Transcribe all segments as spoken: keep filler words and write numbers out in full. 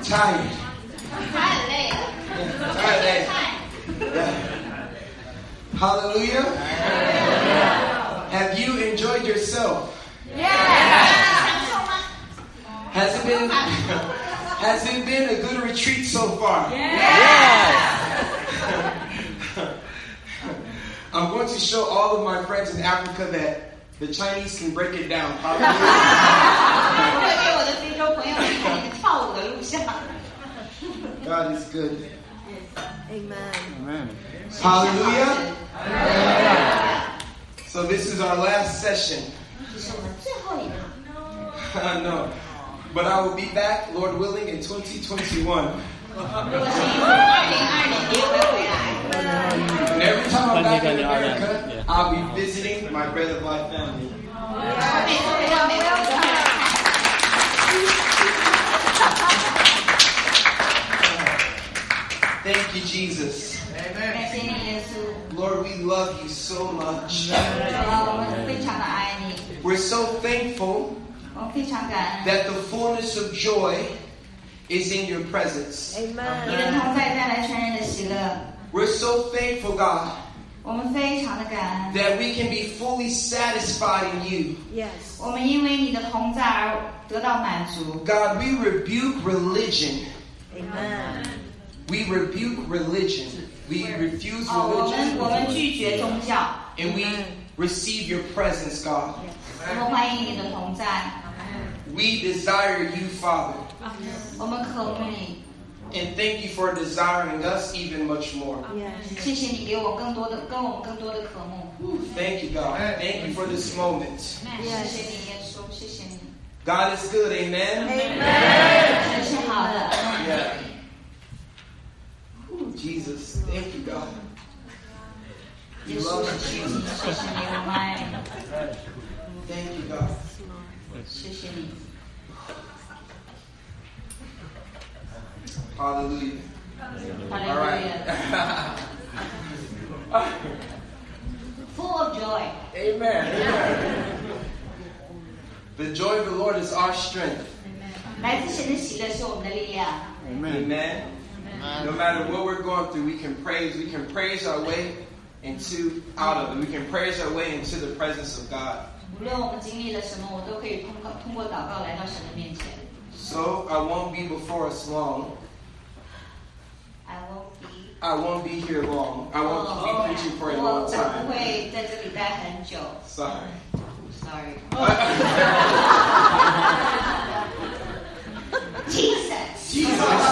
tired. 他很累了， Tired. Yeah. Hallelujah. Have you enjoyed yourself? Has it been Has it been a good retreat so far? I'm going to show all of my friends in Africa that the Chinese can break it down. Hallelujah. 我会给我的非洲朋友看一个跳舞的录像。 God is good. Amen. Hallelujah. So this is our last session. 这是我们最后一堂。 No. But I will be back, Lord willing, in twenty twenty-one. 如果是二零二零年会回来。 And every time I'm back in America, I'll be visiting my Bread of Life family. 每次回到美国都会来看。 Thank you, Jesus. 感谢你，耶稣。 Lord, we love you so much. 主啊，我们非常的爱你， We're so thankful 我们非常感恩。 that the fullness of joy is in your presence. 你的 Amen. 同在带来全然的喜乐， We're so thankful, God, 我们非常的感恩。 that we can be fully satisfied in you. Yes. 我们因为你的同在而得到满足。 God, we rebuke religion. Amen. We rebuke religion. We refuse 哦，我们我们 religion. 拒绝宗教， And we receive your presence, God. 我们欢迎你的同在， We desire you, Father. 我们渴慕你。 And thank you for desiring us even much more. Yes. 谢谢你给我更多的，跟我们更多的渴慕。 Thank you, God. Thank you for this moment. 谢谢你，耶稣，谢谢你。 God is good, amen? Amen. 神是好的。 Yeah. Ooh, Jesus, thank you, God. 耶 You 稣 love 谢 us, 谢你， Jesus. 谢谢你，我们爱你， Thank you, God. 谢谢你。 Hallelujah. 哈利 All 路 right. 亚。Full of joy. Amen. The joy of the Lord is our strength. 来自神的喜乐是我们的力量。 Amen. No matter what we're going through, we can praise. We can praise our way into out of it. We can praise our way into the presence of God. 无论我们经历了什么，我都可以通过通过祷告来到神的面前。 So I won't be before us long. I won't be. I won't be here long. I won't be preaching for a 我 long 我不 time. 会在这里待很久。 Sorry. Sorry. Jesus. Jesus.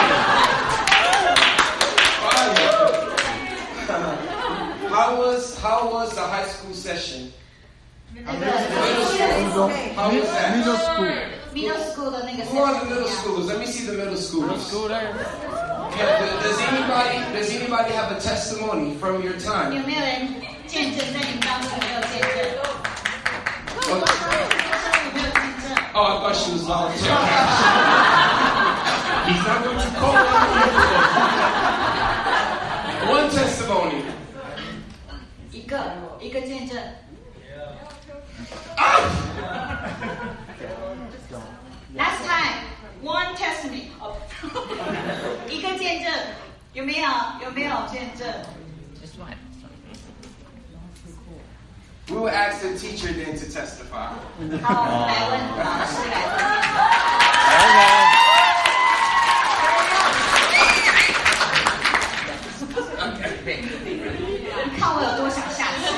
How was how was the high school session? 那个 middle school How was that? Middle school. middle school 的那个 Who are the middle session schools? Let me see the middle schools. School there. Yeah, th- does anybody does anybody have a testimony from your 有 time? 没有人见证？在你们当中有没有见证？ Oh, 有没有见证？ oh, I thought she was volunteering. He's not going to call on you. One testimony. 一个一个见证。 Last time, one testimony. 一个见证，有没有？有没有见证？ We will ask the teacher then to testify. 好，我们来问老师来做见证。 看我有多想下去。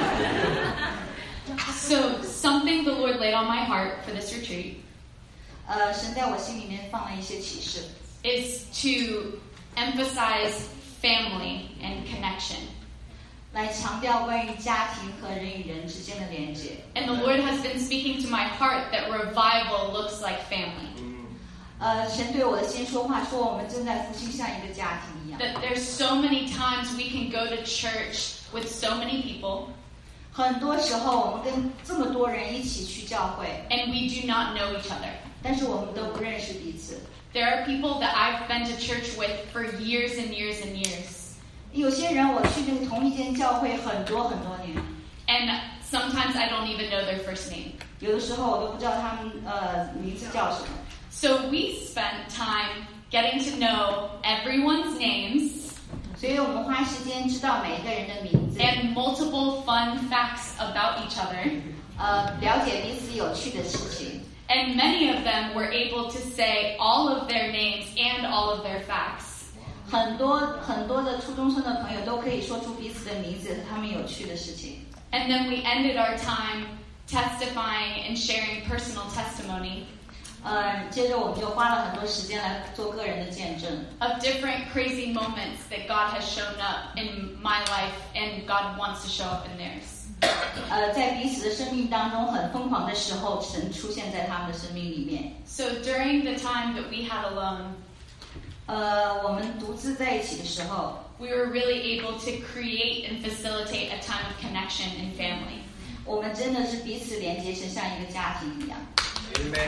So, something the Lord laid on my heart for this retreat 呃，神在我心里面放了一些启示， is to emphasize family and connection. 来强调关于家庭和人与人之间的连接。 And the Lord has been speaking to my heart that revival looks like family. 呃，神对我的心说话，说我们正在复兴像一个家庭一样。 That there's so many times we can go to church with so many people 很多时候，我们跟这么多人一起去教会， and we do not know each other. 但是我们都不认识彼此。 There are people that I've been to church with for years and years and years. 有些人我去那个同一间教会很多很多年， And sometimes I don't even know their first name. 有的时候我都不知道他们呃名字叫什么。 So we spent time getting to know everyone's names, 所以我们花时间知道每一个人的名字， and multiple fun facts about each other. 呃，了解彼此有趣的事情。 And many of them were able to say all of their names and all of their facts. 很多很多的初中生的朋友都可以说出彼此的名字和他们有趣的事情。 And then we ended our time testifying and sharing personal testimony 呃，接着我们就花了很多时间来做个人的见证， of different crazy moments that God has shown up in my life and God wants to show up in theirs. 呃，在彼此的生命当中很疯狂的时候，神出现在他们的生命里面。 So during the time that we had alone, 呃，我们独自在一起的时候， we were really able to create and facilitate a time of connection and family. 我们真的是彼此连接，成像一个家庭一样。 Amen.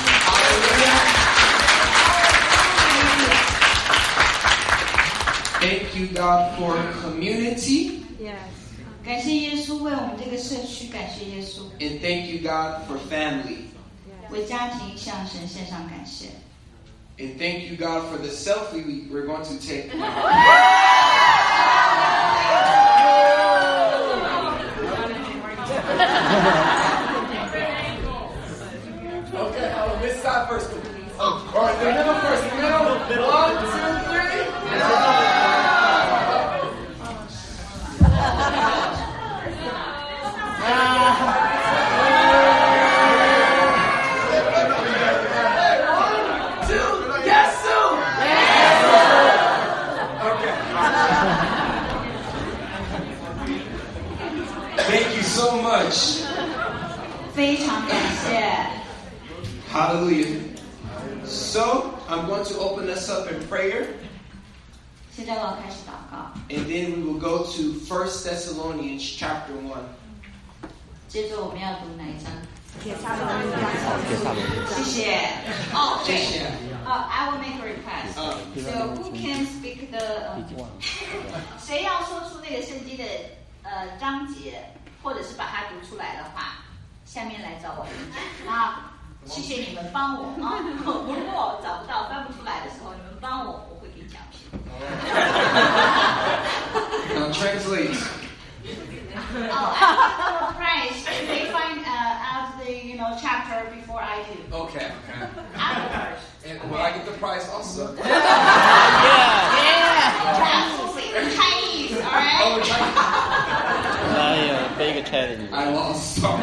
Thank you, God, for community. Yes. 感谢耶稣为我们这个社区，感谢耶稣 And thank you, God, for family. 为家庭向神献上感谢。 And thank you, God, for the selfie we, we're going to take. Okay, oh, this side first. Oh, all right, the middle first. Middle. One, two, three. One, two. Yes, Sue. Okay. Thank you so much. 非常感谢。 Hallelujah. So, I'm going to open us up in prayer, 现在我要开始祷告， and then we will go to First Thessalonians chapter one. 接着我们要读哪一章？ 铁砂的力量。 谢谢。哦，对。 谢谢。 Uh, I will make a request. Uh, So who can speak the? 谁要说出那个圣经的呃章节，或者是把它读出来的话，下面来找我演讲啊。谢谢你们帮我啊！如果我找不到、翻不出来的时候，你们帮我，我会给奖品。 Now translate. Oh, I'm surprised they find uh, out the you know chapter before I do. Okay, okay. I'm the first. And will I get the prize also? Absolutely. Chinese, all right? Oh, Chinese. I uh, big challenge. I lost. Sorry.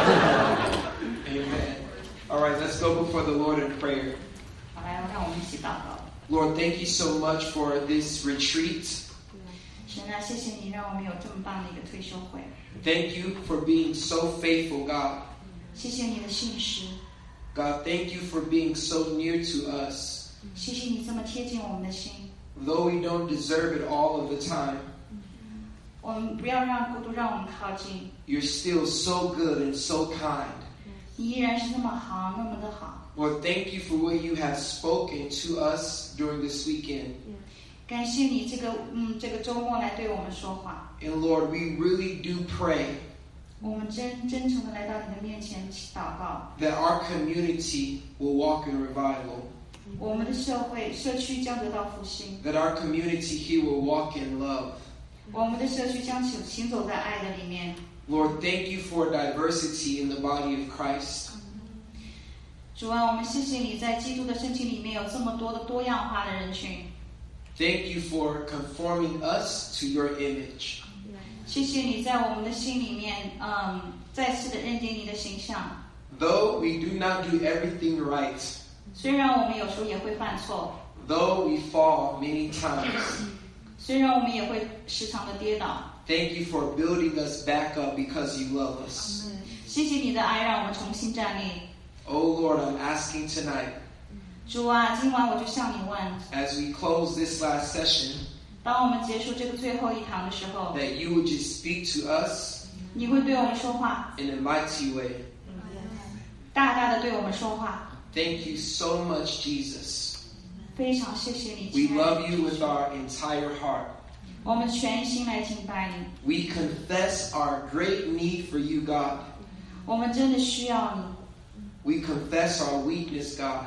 Amen. All right, let's go before the Lord in prayer. 好，来，让我们一起祷告。 Lord, thank you so much for this retreat. 神啊，谢谢你让我们有这么棒的一个退休会。 Thank you for being so faithful, God. 谢谢你的信实， God, thank you for being so near to us. 谢谢你这么贴近我们的心。 Though we don't deserve it all of the time, 我们不要让孤独让我们靠近， you're still so good and so kind. 你依然是那么好，那么的好。 Lord, thank you for what you have spoken to us during this weekend. 感谢你这个嗯这个周末来对我们说话。 And Lord, we really do pray 我们真真诚的来到你的面前祷告， that our community will walk in revival, 我们的社会社区将得到复兴， that our community here will walk in love. 我们的社区将行行走在爱的里面。 Lord, thank you for diversity in the body of Christ. 主啊，我们谢谢你在基督的身体里面有这么多的多样化的人群。 Thank you for conforming us to your image. 谢谢你在我们的心里面，嗯，再次的认定你的形象。 Though we do not do everything right, 虽然我们有时候也会犯错， though we fall many times, 虽然我们也会时常的跌倒， thank you for building us back up because you love us. 谢谢你的爱让我们重新站立。 Oh Lord, I'm asking tonight, 主啊，今晚我就向你问， as we close this last session, 当我们结束这个最后一堂的时候， that you would just speak to us 你会对我们说话， in a mighty way. 大大的对我们说话。 Thank you so much, Jesus. 非常谢谢你， We 亲爱的 love you with our entire heart. 我们全心来敬拜你， We confess our great need for you, God. 我们真的需要你， We confess our weakness, God.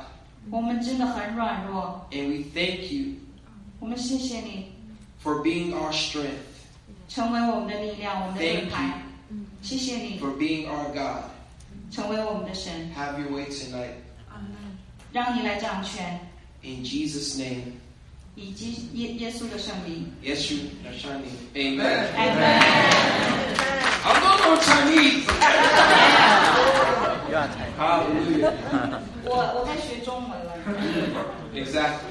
我们真的很软弱， And we thank you 我们谢谢你 for being our strength. 成为我们的力量，我们的盾牌。谢谢你 For being our God. 成为我们的神， Have your way tonight. 让你来掌权， In Jesus' name. 以及耶耶稣的圣名。 Yes, you are shining. Amen. Amen. I'm not no Chinese. 又要踩。 Hallelujah. 我我在学中文了。 Exactly.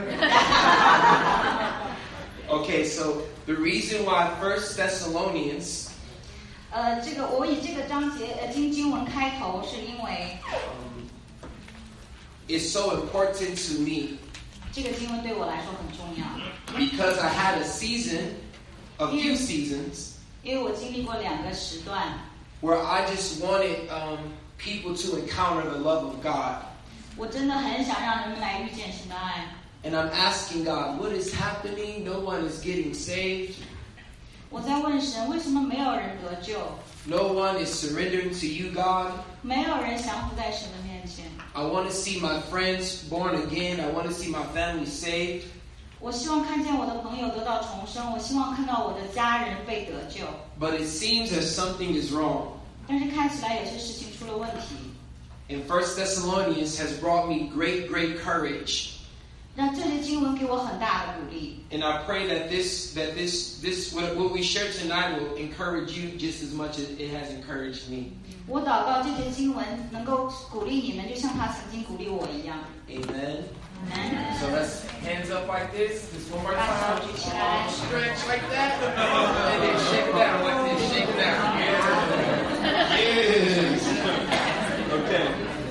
Okay, so the reason why First Thessalonians 呃，这个我以这个章节呃经经文开头，是因为 um, is so important to me 这个经文对我来说很重要， because I had a season, a few seasons, 因为我经历过两个时段， where I just wanted um, people to encounter the love of God. 我真的很想让人们来遇见神的爱。 And I'm asking God, what is happening? No one is getting saved. 我在问神，为什么没有人得救？ No one is surrendering to you, God. 没有人降服在神的面前。 I want to see my friends born again. I want to see my family saved. 我希望看见我的朋友得到重生，我希望看到我的家人被得救。 But it seems that something is wrong. 但是看起来有些事情出了问题。 And First Thessalonians has brought me great, great courage. 让这些经文给我很大的鼓励。 And I pray that this, that this, this, what what we share tonight will encourage you just as much as it has encouraged me. 我祷告这些经文能够鼓励你们，就像他曾经鼓励我一样。 Amen. Amen. So let's hands up like this. Just one more 把 time. 手举起来， Stretch like that. And then shake it down like this. Shake it down. Yes. Okay.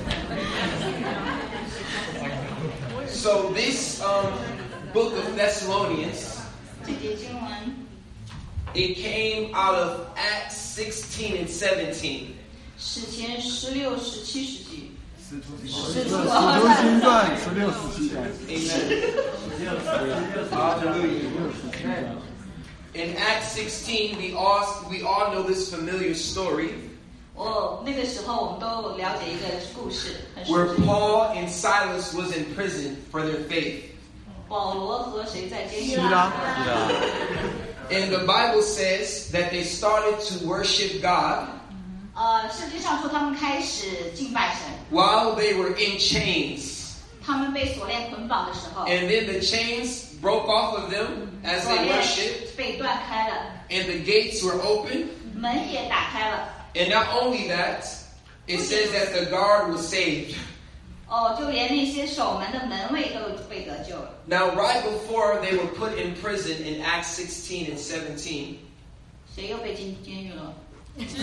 So this um, book of Thessalonians, 这节经文 it came out of Acts sixteen and seventeen. 史前十六、十七世纪。 使徒行传十六、十七章。 Amen. Hallelujah. In Acts sixteen, we all we all know this familiar story 我那个时候我们都了解一个故事，很熟 where 悉。 Paul and Silas was in prison for their faith. 保罗和谁在监狱？ 希拉， And the Bible says that they started to worship God 呃，圣经上说他们开始敬拜神， while they were in chains. 他们被锁链捆绑的时候， And then the chains broke off of them as 锁 they 链 worshiped, 被断开了， and the gates were open. 门也打开了。 And not only that, it says that the guard was saved. 哦，就连那些守门的门卫都被得救了。 Now, right before they were put in prison in Acts sixteen and seventeen, 谁又被进监狱了？ 之前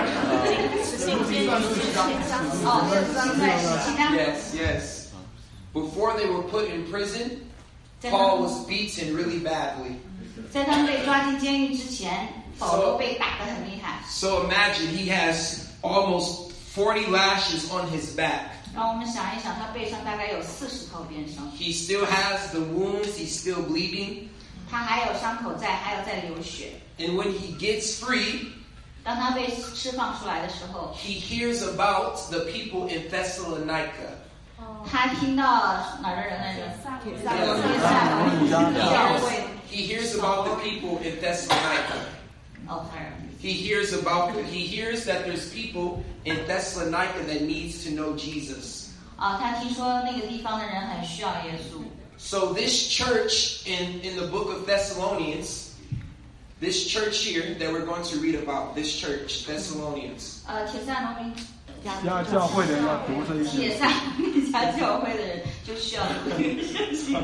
哦，这是新在十七章。 yes, yes. Before they were put in prison, Paul was beaten really badly. 在他们被抓进监狱之前，保罗被打得很厉害。 So imagine he has almost forty lashes on his back. 让我们想一想，他背上大概有四十头鞭伤， He still has the wounds, he's still bleeding. 他还有伤口在，还有在流血。 And when he gets free, 当他被释放出来的时候， he hears about the people in Thessalonica. 他听到哪儿的人来着？ 铁撒罗尼迦教会。 He hears about the people in Thessalonica. 哦，他人。 He hears about he hears that there's people in Thessalonica that needs to know Jesus. 啊，他听说那个地方的人很需要耶稣。 So this church in, in the book of Thessalonians, this church here that we're going to read about, this church, Thessalonians. 呃，铁塞罗尼加教会的人要读这一节。 铁塞罗尼迦教会的人就需要读这个圣经。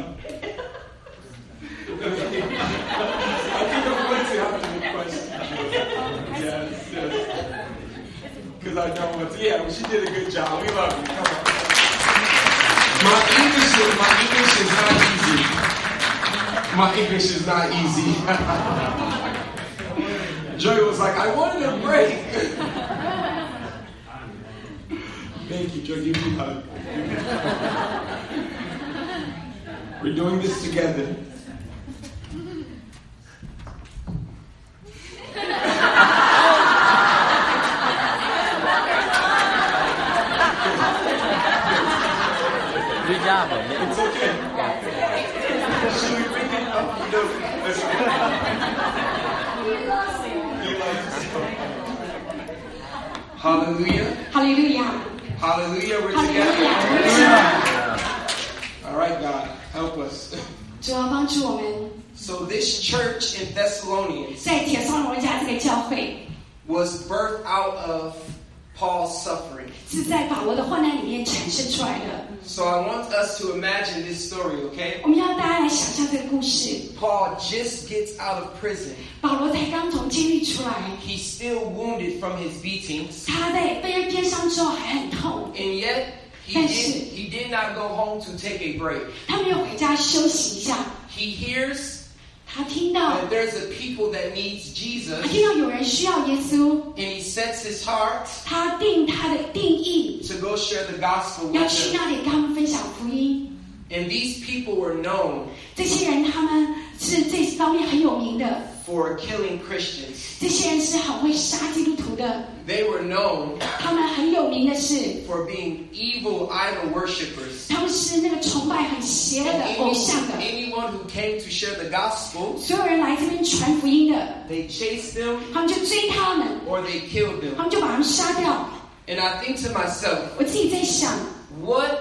I think I'm going to have a question. Yes, yes. Because I know what's, yeah, she did a good job. We love you. Come on. My English is, my English is not easy. My English is not easy. Joey was like, I wanted a break. Thank you, Joey. Give me a hug. We're doing this together. 加回。 It's okay. Should we pick it up? He doesn't. That's okay. He loves it. Hallelujah. 哈利路亚， Hallelujah. We're 哈利路 together. 亚， All right, God, help us. 主要帮助我们。 So this church in Thessalonians 在铁撒罗尼迦这个教会 was birthed out of Paul's suffering. 是在保罗的患难里面产生出来的。 So I want us to imagine this story, okay? 我们要大家来想象这个故事。 Paul just gets out of prison. 保罗才刚从监狱出来， He's still wounded from his beatings. 他在被鞭伤之后还很痛， And yet, he Yes. did, he did not go home to take a break. 他没有回家休息一下。 He hears 他听到， that there's a people that needs 他 Jesus, 听到有人需要耶稣， and he sets his heart 他定他的定义， to go share the gospel 要 with 去 them. 那里跟他们分享福音。 And these people were known 这些人他们是这方面很有名的， for killing Christians. 这些人是很会杀基督徒的， They were known 他们很有名的是， for being evil idol worshippers. 他们是那个崇拜很邪恶 And 的偶像的。 any, anyone who came to share the gospel, 所有人来这边传福音的， they chased them 他们就追他们， or they killed 他 them. 们就把他们杀掉。 And I think to myself, 我自己在想， what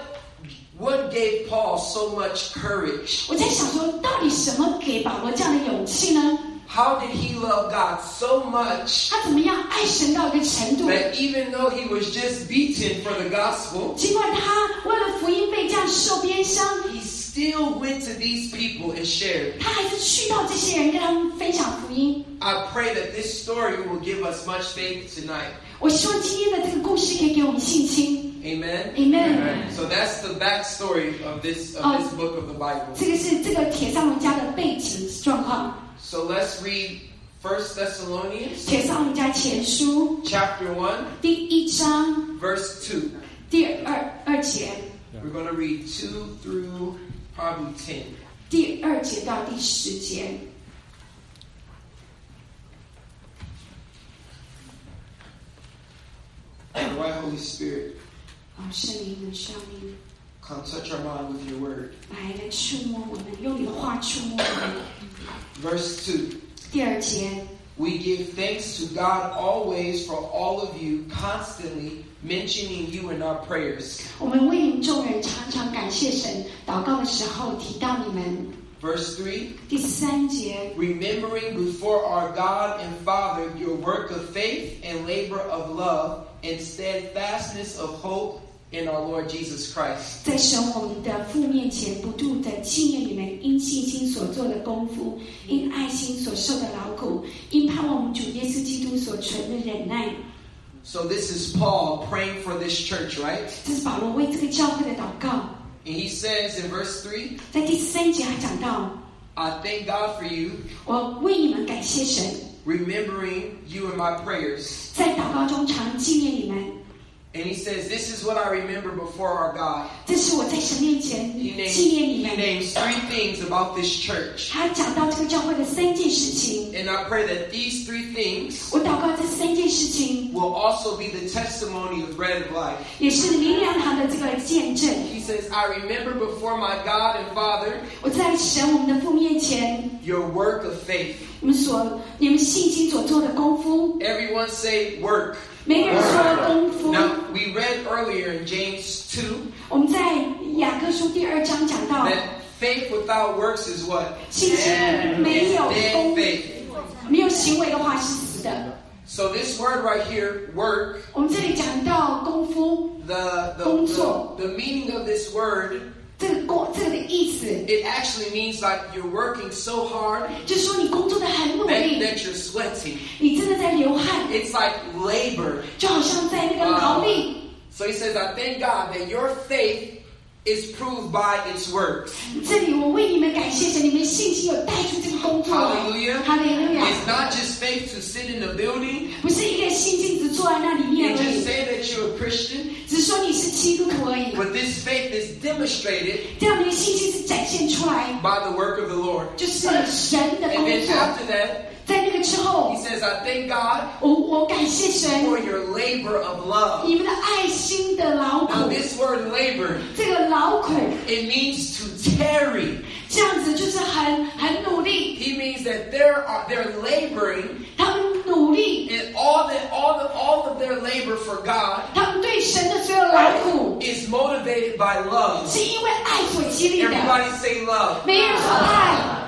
what gave Paul so much courage? 我在想说，到底什么给保罗这样的勇气呢？ How did he love God so much 他怎么样爱神到一个程度？ that even though he was just beaten for the gospel, 尽管他为了福音被这样受鞭伤， he still went to these people and shared? 他还是去到这些人跟他们分享福音。 I pray that this story will give us much faith tonight. 我希望今天的这个故事可以给我们信心。 Amen. Amen。 So that's the backstory of this of Oh. this book of the Bible. 这个是这个铁上人家的背景状况。 So let's read First Thessalonians 铁上人家前书 chapter one, 第一章 verse two. 第二二节， We're going to read two through probably ten. 第二节到第十节。 And why, Holy Spirit, 哦，圣灵们需要你 come touch our mind with your word. 来来触摸我们，用你的话触摸我们。 Verse two. 第二节， We give thanks to God always for all of you, constantly mentioning you in our prayers. 我们为你们众人常常感谢神，祷告的时候提到你们。 Verse three. 第三节， Remembering before our God and Father your work of faith and labor of love and steadfastness of hope in our Lord Jesus Christ. 在神我们的父面前不住的纪念你们因信心所做的功夫，因爱心所受的劳苦，因盼望我们主耶稣基督所存的忍耐。 So this is Paul praying for this church, right? 这是保罗为这个教会的祷告。 And he says in verse three, 在第三节还讲到， I thank God for you, 我为你们感谢神， remembering you in my prayers. 在祷告中常纪念你们。 And he says, this is what I remember before our God. 这是我在神面前 He names, 纪念你 he 们。 names three things about this church. 他讲到这个教会的三件事情， And I pray that these three things 我祷告这三件事情 will also be the testimony of Bread of Life. 也是灵粮堂的这个见证。 He says, I remember before my God and Father 我在神我们的父面前， your work of faith. 你们所你们信心所做的功夫， Everyone say work. 每个人说功夫。 Now, we read earlier in James two 我们在雅各书第二章讲到， that faith without works is what? 信心没有 Dead 功， faith. 没有行为的话是死的。 So this word right here, work, 我们这里讲到功夫， the the, 工作。 the, the meaning of this word, 这个工这个的意思， it actually means like you're working so hard 就是说你工作的很努 that, 力， that you're sweating. 你真的在流汗， It's like labor. 就好像在那个劳力。 So he says, I thank God that your faith is proved by its works. 这里我为你们感谢神，你们信心有带出这个工作来。 Hallelujah. 哈利路亚！ It's not just faith to sit in a building 不是一个信心只坐在那里面 and 而 just 已， say that you're a Christian, 只是说你是基督徒而已。 but this faith is demonstrated 这样你的信心是展现出来， by the work of the Lord. 就是神的 And 工 then 作。 after that, 在那个之后 He，says, I thank God 我我感谢神 for your labor of love. 你们的爱心的劳 Now 苦， this word labor, 这个劳苦 it means to tarry. 这样子就是很很努力， He means that they're are, they're laboring 他们努力， and all the all the all of their labor for God 他们对神的所有劳苦 is motivated by love. 是因为爱所激励的。 Everybody say love. 每人说爱，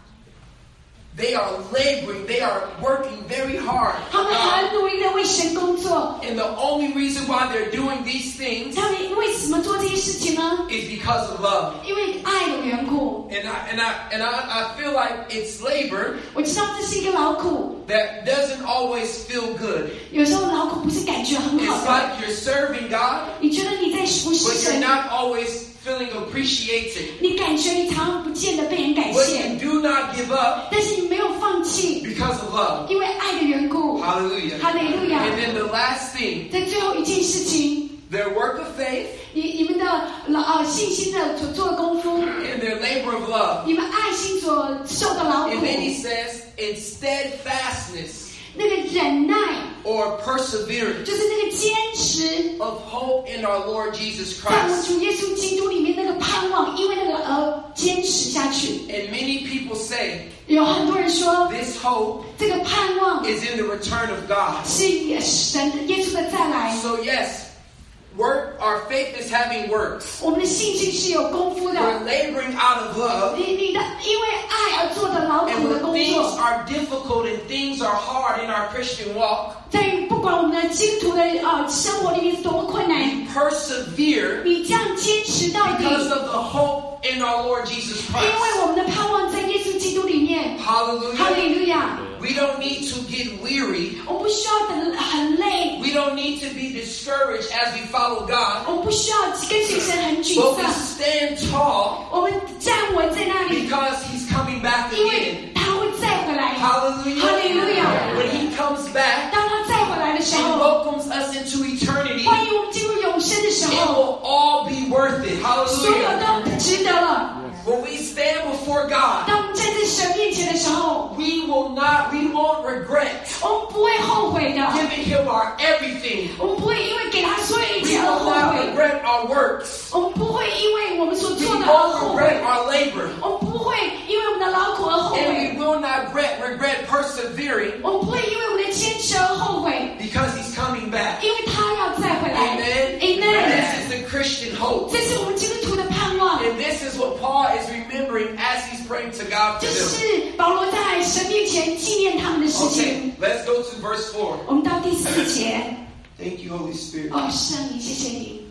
They are laboring, they are working very hard. 他们很努力的为神工作。 And the only reason why they're doing these things 他们为什么做这些事情呢？ is because of love. 因为爱的缘故。 And I and I and I, I feel like it's labor 我知道这是一个劳苦， that doesn't always feel good. 有时候劳苦不是感觉很好 It's 的， like you're serving God, 你觉得你在服侍 but you're 神， not always feeling appreciated. 你感觉你常常不见得被人感 But 谢， you do not give up 但是你没有放弃， because of love. 因为爱的缘故。 Hallelujah. 哈利路亚！ And then the last thing, 在最后一件事情， their work of faith 你你们的呃信心的所做的功夫， and their labor of love. 你们爱心所受的劳苦 And，then he says, in steadfastness 那个忍耐， or perseverance 就是那个坚持， of hope in our Lord Jesus 在我们 Christ. 主耶稣基督里面那个盼望，因为那个而坚持下去。 And many people say 有很多人说， this hope 这个盼望 is in the return of God. 是神的耶稣的再来。 So yes, work, our faith is having works. 我们的信心是有功夫的， We're laboring out of love. 你你的因为爱而做的劳 And 苦的 when 工 things 作， are difficult and things are hard in our Christian walk, 在不管我们的基督徒的呃生活里面是多么困难， we persevere 你这样坚持到底， because of the hope in our Lord Jesus 因为 Christ. 我们的盼望在耶稣基督里面。哈 Hallelujah. 利路亚！ We don't need to get weary. 我们不需要等很累， We don't need to be discouraged as we follow God. 我们不需要跟随神很沮 But we 丧， stand tall 我们站稳在那里， because He's coming back 因 again. 为他会再回来。 Hallelujah. 哈利路亚！ When He comes back 当他再回来的时 and 候， welcomes us into eternity, 欢迎我们进入永生的时 it 候， will all be worth it. 所有 Hallelujah. 都值得了。 When we stand before God, 当我们站在神面前的时候， we will not, we won't regret 我们不会后悔的， giving Him our everything. 我们不会因为给他所有一 We 切而 will 后 not 悔， regret our works. 我们不会因为我们所 We 做的而 won't 后悔， regret our labor. 我们不会因为我们的劳苦而后 And 悔， we will not regret, regret persevering 我们不会因为我们的坚持而后悔， because He's coming back. 因为他要再回来。 Amen. Amen。 This is the Christian hope. 这是我们基督徒的盼望， And this is what Paul is remembering as he's praying to God 这 for them. 是保罗在神面前纪念他们的事 Okay, 情。 let's go to verse four. 我们到第四节， Thank you, Holy Spirit. 哦，圣灵，谢谢你。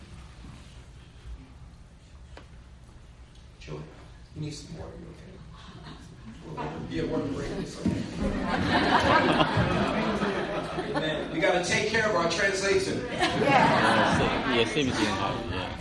Joey, you need some water, you okay? Yeah, water break. It's okay. Amen. We got to take care of our translation. 也是不行好。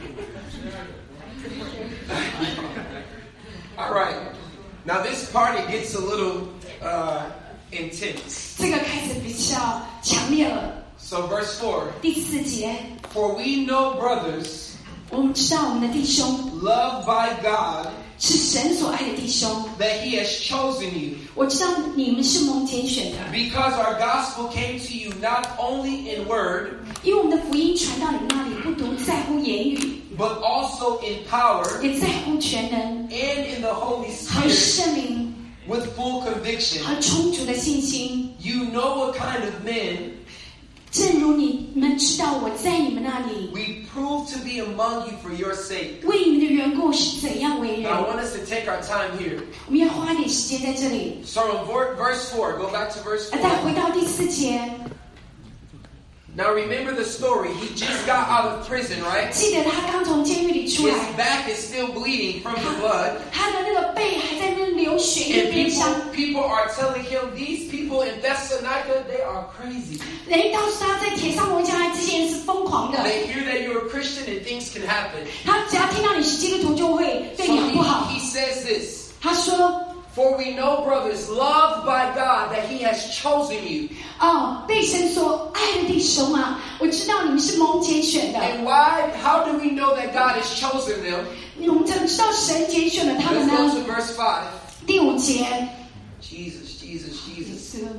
All right. Now this part it gets a little uh, intense. 这个开始比较强烈了。 So verse four. 第四节， For we know, brothers, 我们知道我们的弟兄 loved by God, 是神所爱的弟兄， that He has chosen you. 我知道你们是蒙拣选的， Because our gospel came to you not only in word, 因为我们的福音传到你们那里，不独在乎言语， but also in power 也在乎全能 and in the Holy 和 Spirit 圣灵 with full conviction. 和充足的信心。 You know what kind of men 正如你们知道我在你们那里 we prove to be among you for your sake. 为你们的缘故是怎样为 Now I 人。 want us to take our time here. 我们要花一点时间在这里。 So in ver- verse four, go back to verse 啊， four. 再回到第四节， Now remember the story. He just got out of prison, right? 记得他刚从监狱里出 His 来， back is still bleeding from the blood. 他的那个背还在那流血，一 And 个鞭伤。 people, people are telling him, these people in Thessalonica, they are crazy. 人告诉他在铁上罗家这些人是疯狂的， They hear that you're a Christian and things can happen. 他只要听到你是基督徒，就会对 So 你很不好 he,。he says this, 他说 For we know, brothers, loved by God, that He has chosen you. 哦，被神所爱的弟兄啊，我知道你们是蒙拣选的。 And why, how do we know that God has chosen them? 我们怎么知道神拣选了他们 Let's go 呢？ to verse five. 第五节， Jesus, Jesus, Jesus. 是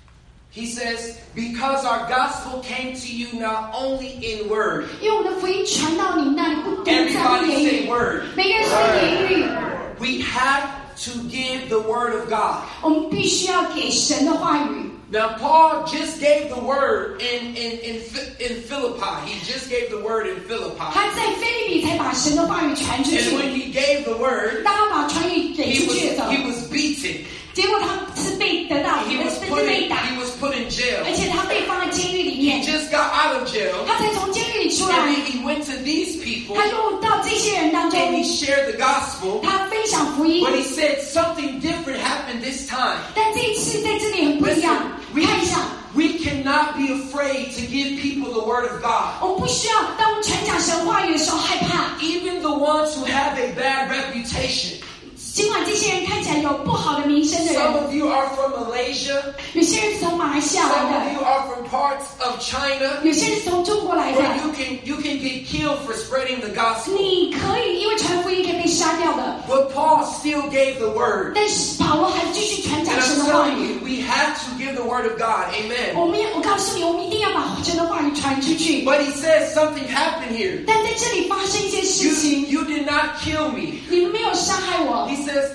He says, because our gospel came to you not only in word. 因为我们的福音传到你们那里，不独在 Everybody 言 say 语， word. 每个人说言语。 We have to give the word of God. 我们必须要给神的话语。 Now, Paul just gave the word in, in, in, in Philippi. He just gave the word in Philippi. 他在菲律宾才把神的话语传出 And 去。 when he gave the word, 当他把传语给 he 出 was, 去的时候， he was beaten. 结果他是被得到， He 是 was 是 put 被 in, 打， he was put in jail. 而且他被放在监狱里 He 面。 just got out of jail. 他才从监狱里出 And 来， then he went to these people 他就到这些人当中， and he shared the gospel. 他分享福音。 But he said something different happened this time. 但这一次在这里很不一样。 We, 看一下， we cannot be afraid to give people the word of God. 我们不需要当我们传讲神话语的时候害怕。 Even the ones who have a bad reputation. 尽管这些人看起来有不好的名声的 Some 人， of you are from Malaysia. 有些人是从马来西亚 Some 来 of you 的， are from parts of China 有些人是从中国来 where 的。 you can you can get killed for spreading the gospel. 你可以因为传福音可以被杀掉的， But Paul still gave the word. 但是保罗还继续传 And 讲神 I'm 的话 telling 语。 you, we have to give the word of God. Amen. 我们要，我告诉你，我们一定要把神的话语传出去。 But he says something happened here. 但在这里发生一件事 You, 情， you did not kill me. 你们没有杀害我， He says,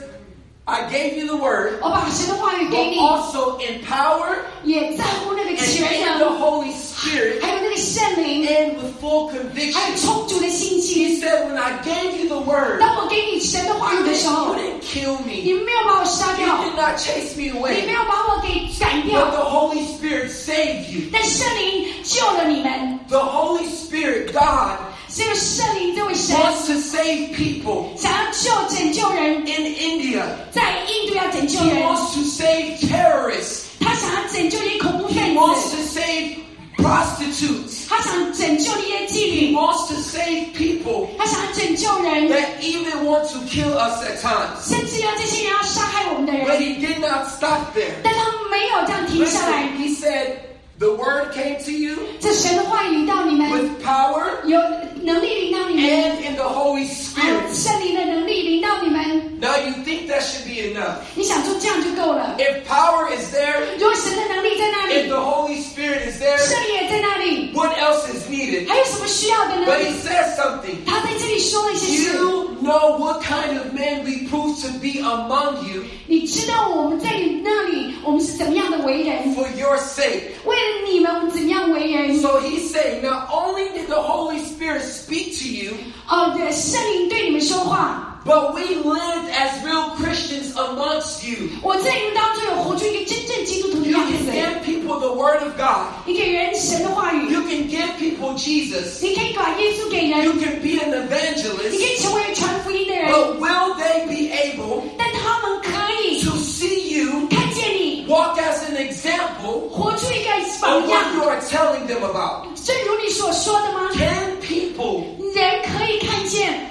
I gave you the word, 我把神的话语给 but 你， also in power 也在乎那个 and 权 in the 能， Holy Spirit 还有那个圣灵， and with full 还有 conviction. 充足的信 He 心。 said, when I gave you the word, 当我给你神的话 you 语的时候 didn't, you，didn't kill 你 me. 们没有把我杀 You 掉， did not chase me 你 away. 没有把我给赶 But 掉， the Holy Spirit saved you. 但圣灵救了你们。 The Holy Spirit, God, 这个圣灵，这位神 wants to save people 想要救拯救人， in India. 在印度要拯救 He 人， wants to save terrorists. 他想要拯救那些恐怖 He 分 wants 子， to save prostitutes. 他想拯救那些妓 He 女， wants to save people 他想要拯救人， that even want to kill us at times. 甚至要这些人要杀害我们的 But 人， he did not stop there. 但他没有这样停下来。 Listen, he said, the word came to you 这神的话语到你们， with power 有能力领到你们， and in the Holy 还有 Spirit. 圣灵的能力领到你们。 Now you think that should be enough. 你想说这样就够了？ If power is there, 如果神的能力在那 if 里， the Holy Spirit is there, 圣灵也在那里， what else is needed? 还有什么需要的呢？ But he says something. 他在这里说了一些事。 You know what kind of men we prove to be among you 你知道我们在你那里，我们是怎么样的为人？ for your sake. 为了你们，我们怎么样为人？ So he's saying, not only did the Holy Spirit speak to you, 哦，对，圣灵对你们说话。 but we lived as real Christians amongst you. 我在你们当中有活出一个真正基督徒的 You 样 can 子。 give people the Word of God. 你给人神的话语， You can give people Jesus. 你可以把耶稣给 You 人， can be an 你可 evangelist. 以成为传福音的人， But will they be able 但他们可以 to see you 看见你， walk as an example 活出一个 of 榜 what 样。 you are telling them about? 正如你所说的吗？ Can people 人可以看见，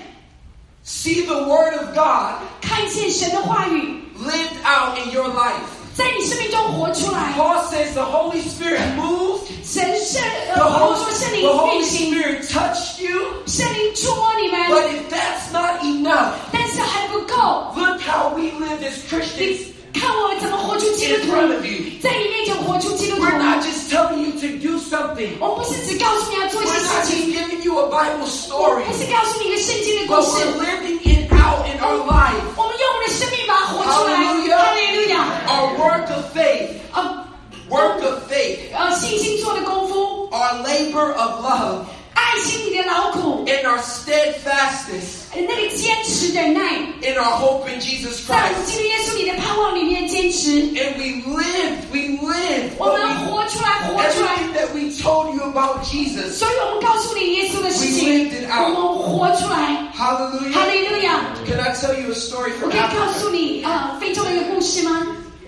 see the Word of God 看见神的话语 lived out in your life? 在你生命中活出来。 Paul says the Holy Spirit moved. 神圣， The 呃，保 Holy, 罗说圣灵 the 运 Holy 行， Spirit touched you. 圣灵触摸你们， But if that's not enough, 但是还不够。 look how we live as Christians 你看我们怎么活出基督 in front of 徒， you. 在你面前活出基督徒。 We're not just telling you to do something. 我们不是只告诉你要做一 We're 些 not 事 just 情， giving you a Bible 我 story. 不是告诉你一个圣经的故 But 事， we're living it out in our life. 我们用我们的生命把它活出来。 Hallelujah. 哈利路亚！ Our work of faith. 呃 Work of faith. 呃，信心做的功夫， Our labor of love. 爱心里的劳苦， And our steadfastness 呃那个坚持忍耐， in our hope in Jesus 在我们 Christ. 基督耶稣里的盼望里面坚持。 And we live, we live 我 what 们 we, 活出来，活出来。 everything that we told you about Jesus. 所以我们告诉你耶稣的事 We 情 lived it，out. 我们活出来。哈 Hallelujah. 利路亚！ Can I tell you a story 我 from 可以告 Africa? 诉你，呃，非洲的一个故事吗？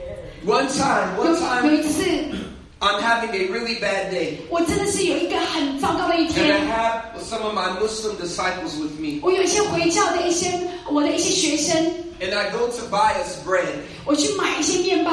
One time, 有 one 有 time, 一次， I'm having a really bad day. 我真的是有一个很糟糕的一 And I 天。 have some of my Muslim disciples with me. 我有一些回教的一些我的一些学生， And I go to buy us bread. 我去买一些面包，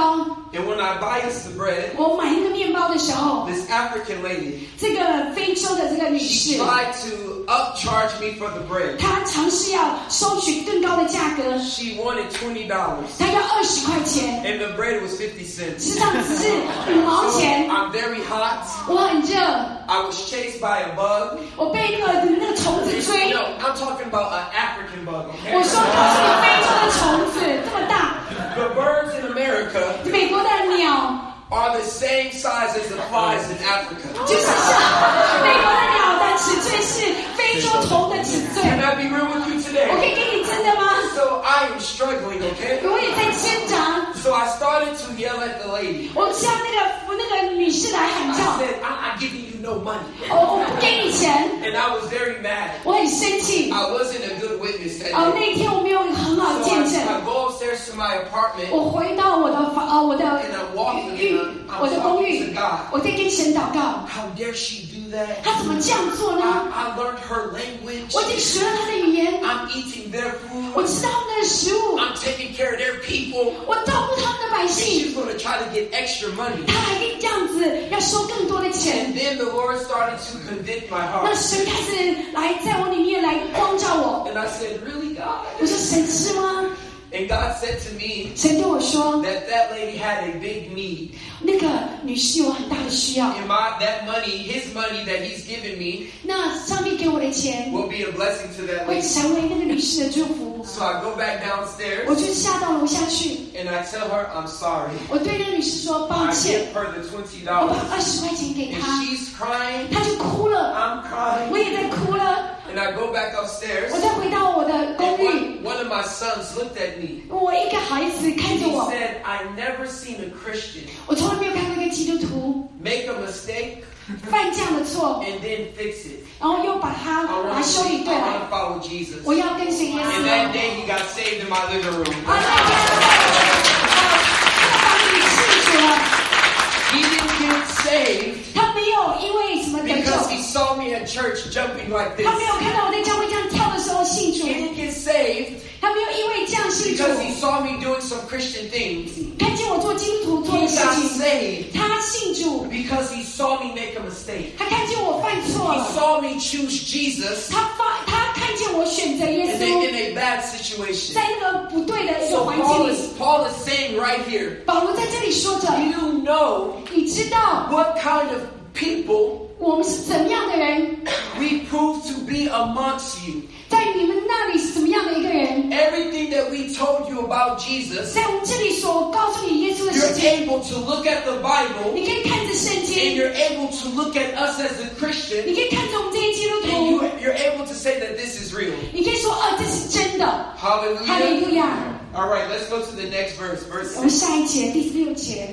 And when I buy us the bread, 我买那个面包的时候， this African lady, 这个非洲的这个女 she 士， tried to upcharge me for the bread. 她尝试要收取更高的价格， She wanted twenty dollars. 她要二十块钱， And the bread was fifty cents. 实际上只是五毛 So 钱。 I'm very hot. 我很热， I was chased by a bug. 我被那个那个虫子追。 No, I'm talking about an African bug, 我 okay? 说它是非洲的虫子，这么大。 The birds in America 美国的鸟 are the same size as the flies in Africa. 就是像美国的鸟的尺寸是非洲虫的尺寸。 Can I be real with you 我可 today? 以给你真的吗？ So I am struggling, okay? 我也在挣扎。 So I started to yell at the lady. 我向那个那个女士来喊 I 叫， said, I'm not giving you no money. 我我不给你钱， And I was very mad. 我很生气。 I wasn't a good witness that 哦， day. 那天我没有很好的 So 见 I, 证。 I go upstairs to my apartment 我回到我的房，呃，我的 and I'm walking 寓 and I'm, 我 I'm 的公 talking 寓 to，God. 我在跟神祷告。 How dare she do that? 他怎么这样做 I, 呢？ I learned her language. 我已经学了他的语言， I'm eating their 我 food. 知道他们的食物， I'm taking care of their people. 我照顾他们的百 And 姓。 she's going to try to get extra money. 他还可以这样子，要收更多的钱 And。then the Lord started to convict my 那 heart. 神开始来在我里面来光照我。 And I said, really, God? 我说神是吗？ And God said to me 神对我说， that that lady had a big need. 那个女士有很大的需要。 And my, that money, his money that he's given me 那上帝给我的钱 will be a blessing to that 会 lady. 成为那个女士的祝福。 So I go back downstairs 我就下到楼下去， and I tell her I'm sorry. 我对那个女士说抱 I 歉， give her the twenty 我把 dollars. 二十块钱给 And 她， she's crying. 她就哭了， I'm crying. 我也在哭了。 And I go back upstairs. 我再回到我的公 And 寓， one, one of my sons looked at me. 我一个孩子看 And 着 he 我， said, I never seen a Christian 我从来没有看过一个基督徒 make a mistake 犯这样的错， and then fix it. 然后又把它 I 把它 want 修 to 理对 I 来 want。to follow Jesus. 我要跟随耶 And 稣。 that day he got saved in my living room. 啊，那天他把你治主了， He didn't get saved 他没有因为什么得救， because he saw me at church jumping like this. 他没有看到我在教会这样跳的时候信主 He，didn't get saved 他没有因为这样信主， because he saw me doing some Christian things. 看见我做基督徒做 He 的事 got 情， saved 他信主， because he saw me make a mistake. 他看见我犯错 He 了， saw me choose Jesus 他发他看见我选择耶 in a, 稣， in a bad situation. 在那个不对的一个 So 环 Paul 境 is, 里， Paul is saying right here, 保罗在这里说着， you know 你知道 what kind of people 我们是怎么样的人， we prove to be amongst you. 在你们那里是怎么样的一个人， Everything that we told you about Jesus, 在我们这里所告诉你耶稣的 you're 事情， able to look at the Bible 你可以看着圣 and 经， you're able to look at us as a 你 Christian 可以看着我们这些基督 and you, 徒， you're able to say that this is real. 你可以说哦，这是真的，哈利 Hallelujah. 路亚。 All right, let's go to the next verse, verse 我们 six. 下一节第六节，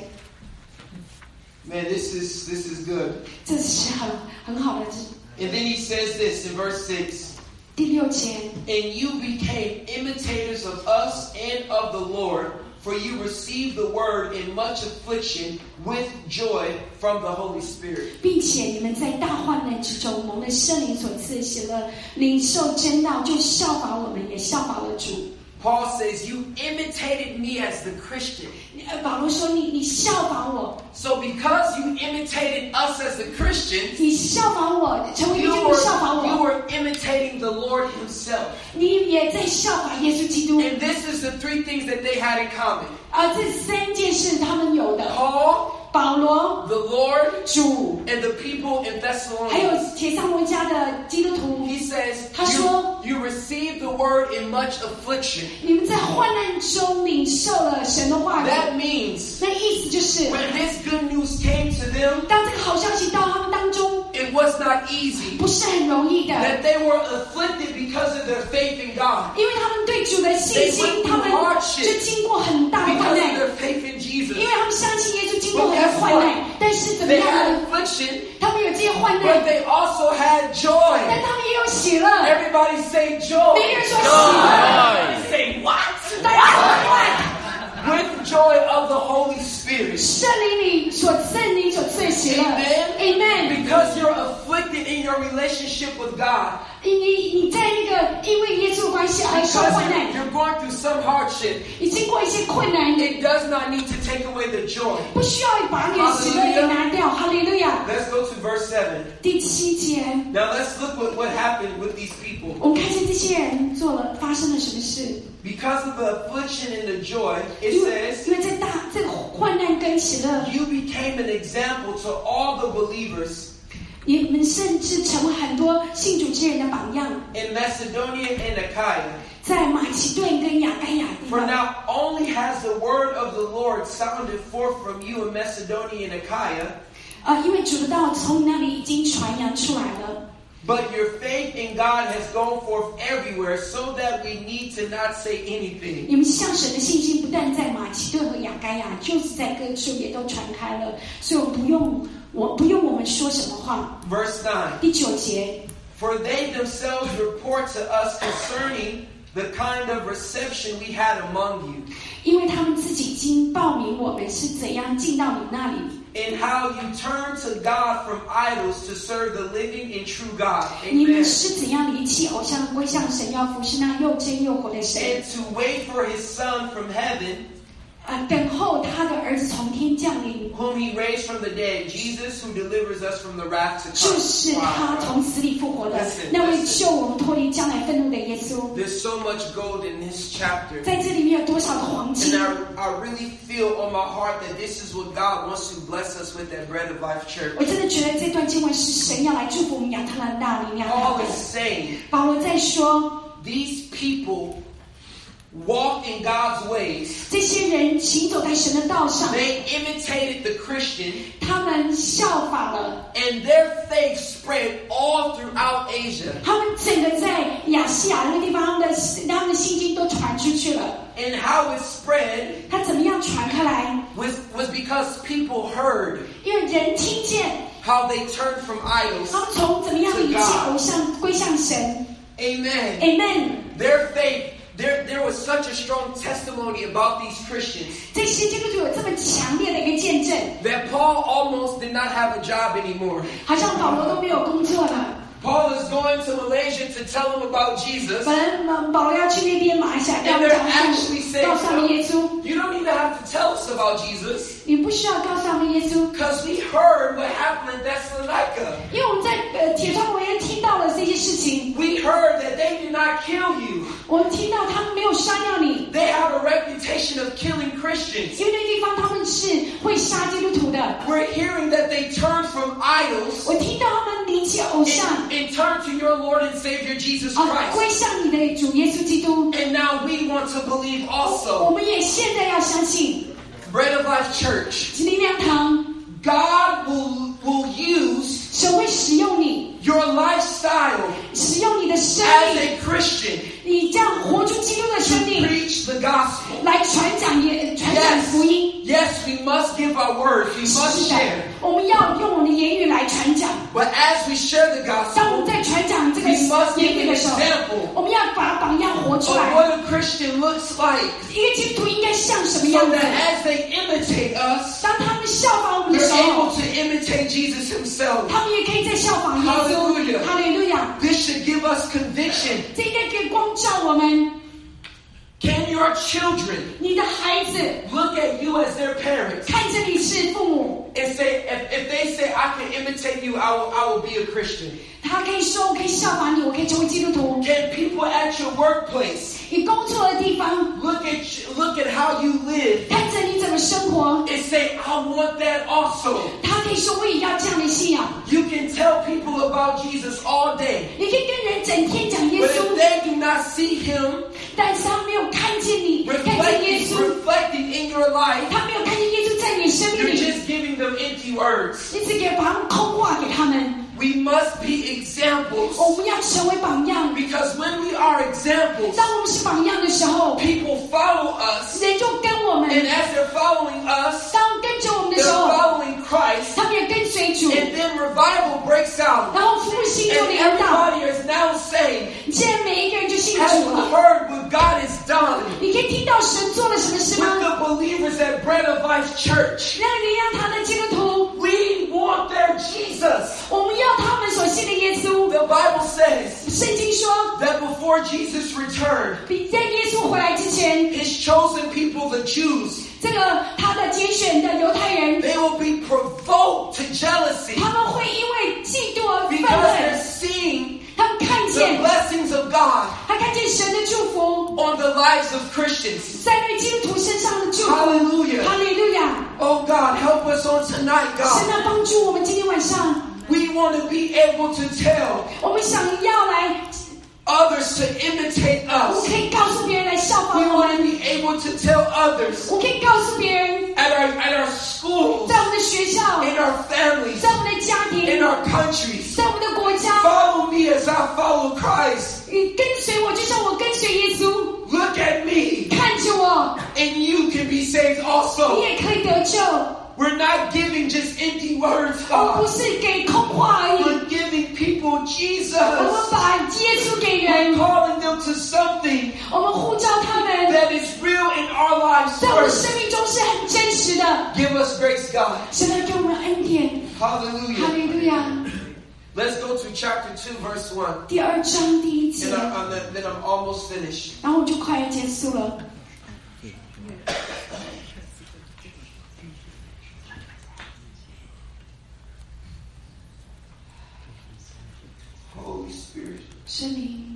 Man, this is this is good. 这是很很好的。 And then he says this in verse six. 第六节， And you became imitators of us and of the Lord, for you received the word in much affliction with joy from the Holy Spirit. 并且你们在大患难之中蒙了圣灵所赐喜乐，领受真道，就效法我们，也效法了主。 Paul says, you imitated me as the Christian. 呃保罗说你你效法我， So because you imitated us as the Christians, 你效法我，成为基 you 督徒效法 were, you 我， were imitating the Lord himself. 你也在效法耶稣基督。 And this is the three things that they had in common. 啊，这三件事他们有的， Paul, 保罗、 the Lord, 主， and the people in 还有 Thessalonica. 铁上罗家的基督徒。 He says, 他说， you, you received the word in much affliction. 你们在患难中领受了神的话语， That means 那意思就是， when this good news came to them, 当这个好消息到他们当中， it was not easy. 不是很容易的， That they were afflicted because of their faith in God. 因为他们对主的信心 They went，through 他们 hardship 就经过很大的 Because 患 of 难， their faith in Jesus. 因为他们相信耶稣经过很多患难，但是怎么 They 样 had 呢？ affliction, 他们有这些患 but 难， they also had 但 joy. 他们也有喜乐。 Everybody say joy. 每个人说喜乐， Say what? 大家说快！ With joy of the Holy Spirit. 圣灵里所圣灵所赐喜乐 Amen. ，Amen。 Because you're afflicted in your relationship with God. 你你你在那个因为耶稣的关系而受 Because 患 you're, 难， you're going through some hardship, 你经过一些困难， it does not need to take away the joy. 不需要把你的喜乐给拿掉。哈利路亚。 Let's go to verse seven. 第七节， Now let's look what, what happened with these people. 我们看见这些人做了发生了什么事。 Because of the affliction and the joy, it 因为 says, 因为在大这个患难跟喜乐， you became an example to all the believers 你们甚至成为很多信主之人的榜样。 in Macedonia and Achaia. 在马其顿跟亚该亚地 For 方， not only has the word of the Lord sounded forth from you in Macedonia and Achaia, 啊，因为主的道从那里已经传扬出来了。 but your faith in God has gone forth everywhere, so that we need to not say anything. 你们向神的信心不但在马其顿和亚该亚，就是在各处也都传开了，所以我不用我不用我们说什么话。 Verse nine. 第九节， For they themselves report to us concerning the kind of reception we had among you, 因为他们自己已经报明我们是怎样进到你那里， and how you turned to God from idols to serve the living and true God. 你们 Amen. 是怎样离弃偶像，归向神，要服侍那又真又活的神， And to wait for his Son from heaven, 啊，等候他的儿子从天降临， whom he raised from the dead, Jesus, who delivers us from the wrath to 就 come. 是他 Wow. 从死里复活的 Listen, 那位 listen. 救我们脱离将来愤怒的耶稣。 There's so much gold in this chapter. 在这里面有多少的黄金 And？I, I really feel on my heart that this is what God wants to bless us with at Bread of Life Church. 我真的觉得这段经文是神要来祝福我们亚特兰大灵粮堂 Paul 的。 is saying, 保罗在说， these people walked in God's ways. 这些人行走在神的道上， They imitated the Christian, 他们效法了， and their faith spread all throughout Asia. 他们整个在亚细亚那个地方，他们的他们的信经都传出去了。 And how it spread 他怎么样传开来？ was, was because people heard 因为人听见， how they turned from idols. 他们从怎么样离弃偶像归向神。 Amen. Amen。 Their faith, there, there was such a strong testimony about these Christians 这些基督徒有这么强烈的一个见证， that Paul almost did not have a job anymore. 好像保罗都没有工作了。 Paul is going to Malaysia to tell them about Jesus. 本来保罗要去那边马来西亚，要 And they're 讲 actually 述 saying, 告诉他们耶稣， you don't even have to tell us about Jesus, 你不需要告诉他们耶稣， because we heard what happened in Thessalonica. 因为我们在呃铁窗围听到了这些事情， We heard that they did not kill you. 我们听到他们没有杀掉你， They have a reputation of killing Christians. 因为那地方他们是会杀基督徒的。 We're hearing that they turned from idols 我听到他们离弃偶像， and, and turned to your Lord and Savior Jesus 啊，归 Christ. 向你的主耶稣基督。 And now we want to believe 我 also. 们也现在要相信， Bread of Life Church, 灵粮堂， God will, will use 神会使用你， your lifestyle 使用你的生 as 命， a Christian 你这样活出基督的生 to 命， preach the gospel. 来传讲也传讲福音。 Yes, we must give our word. We 是 must 的 share. 我们要用我们的言语来传讲。 But as we share the 当我们 gospel, 在传讲这个 we must 言 give 语 an 的时候， example 我们要把榜样活出 of 来。 what a Christian looks like, 一个基督徒应该像什么 so 样子？ that as they imitate us, 当他们效仿我们的 they're 时候 able，to imitate Jesus himself. 他们也可以在效仿耶稣。 Hallelujah 哈利路亚！ This should give us conviction. 这应该可以光照我们。 Can your children 你的孩子 look at you as their parents 看着你是父母， and say, if, if they say, I can imitate you, I will, I will be a Christian? 他可以说我可以效仿你，我可以成为基督徒。 Can people at your workplace 你工作的地方 look at you, look at how you live 看着你怎么生活， and say, I want that also? 他可以说我也要这样的信仰。 You can tell people about Jesus all day, 你可以跟人整天讲耶 but 稣 if，they do not see him 但是他没有看见你，看见耶 reflecting, 稣， reflecting in your life, 他没有看见耶稣在你生命 you're 里， just giving them empty words. 你只给把他们空话给他们。 We must be examples, 我们要成为榜样。 because when we are examples, 当我们是榜样的时候， people follow us, 人就跟我们。 and as they're following us, 当跟着我们的 they're 时候， following Christ, 他们也跟随主， and then revival breaks out, 然后复兴就 and 临到。 everybody is now saying, 现在每一个人就信 have 主 you 了。 heard what God has done 你可以听到神做了什么事 with 吗？ the believers at Bread of Life Church? 让你让他的基督徒， We want their Jesus. 我们要他们所信的耶稣。 The Bible says 圣经说 that before Jesus returned, 比在耶稣回来之前， his chosen people, the Jews, 这个他的拣选的犹太人， they will be provoked to jealousy 他们会因为嫉妒而愤 because they're 恨。 seeing 他们看 the 见， blessings of God 他看见神的祝福 on the lives of Christians. 在对基督徒身上的祝福。 Hallelujah. 哈利路亚！ Oh God, help us on tonight, 神 God. 啊，帮助我们今天晚上， We want to be able to tell 我们想要来， others to imitate 我们 us. 可以告诉别人来效 We 仿我 want to 们， be able to tell others 我可以告诉别人， at our at our schools, 在我们的学校， in our families, 在我们的家庭， in our countries. 在我们的国家， Follow me as I follow Christ. 你跟随我，就像我跟随耶稣。 Look at me, 看着我， and you can be saved 你 also. 也可以得救。 We're not giving just empty words, 我不 God. 是给空话而已， We're giving people 我们 Jesus. 把耶稣给 We're 人， calling them to something 我们呼召他们， that is real in our lives 在我们 first. 生命中是很真实的。 Give us grace, God. 神来给我们恩典，哈 Hallelujah. 利路亚。 Let's go to chapter two, verse one. 第二章第一节 And, I, I'm, then I'm almost finished. 然后我就快要结束了。 Holy Spirit. 圣灵，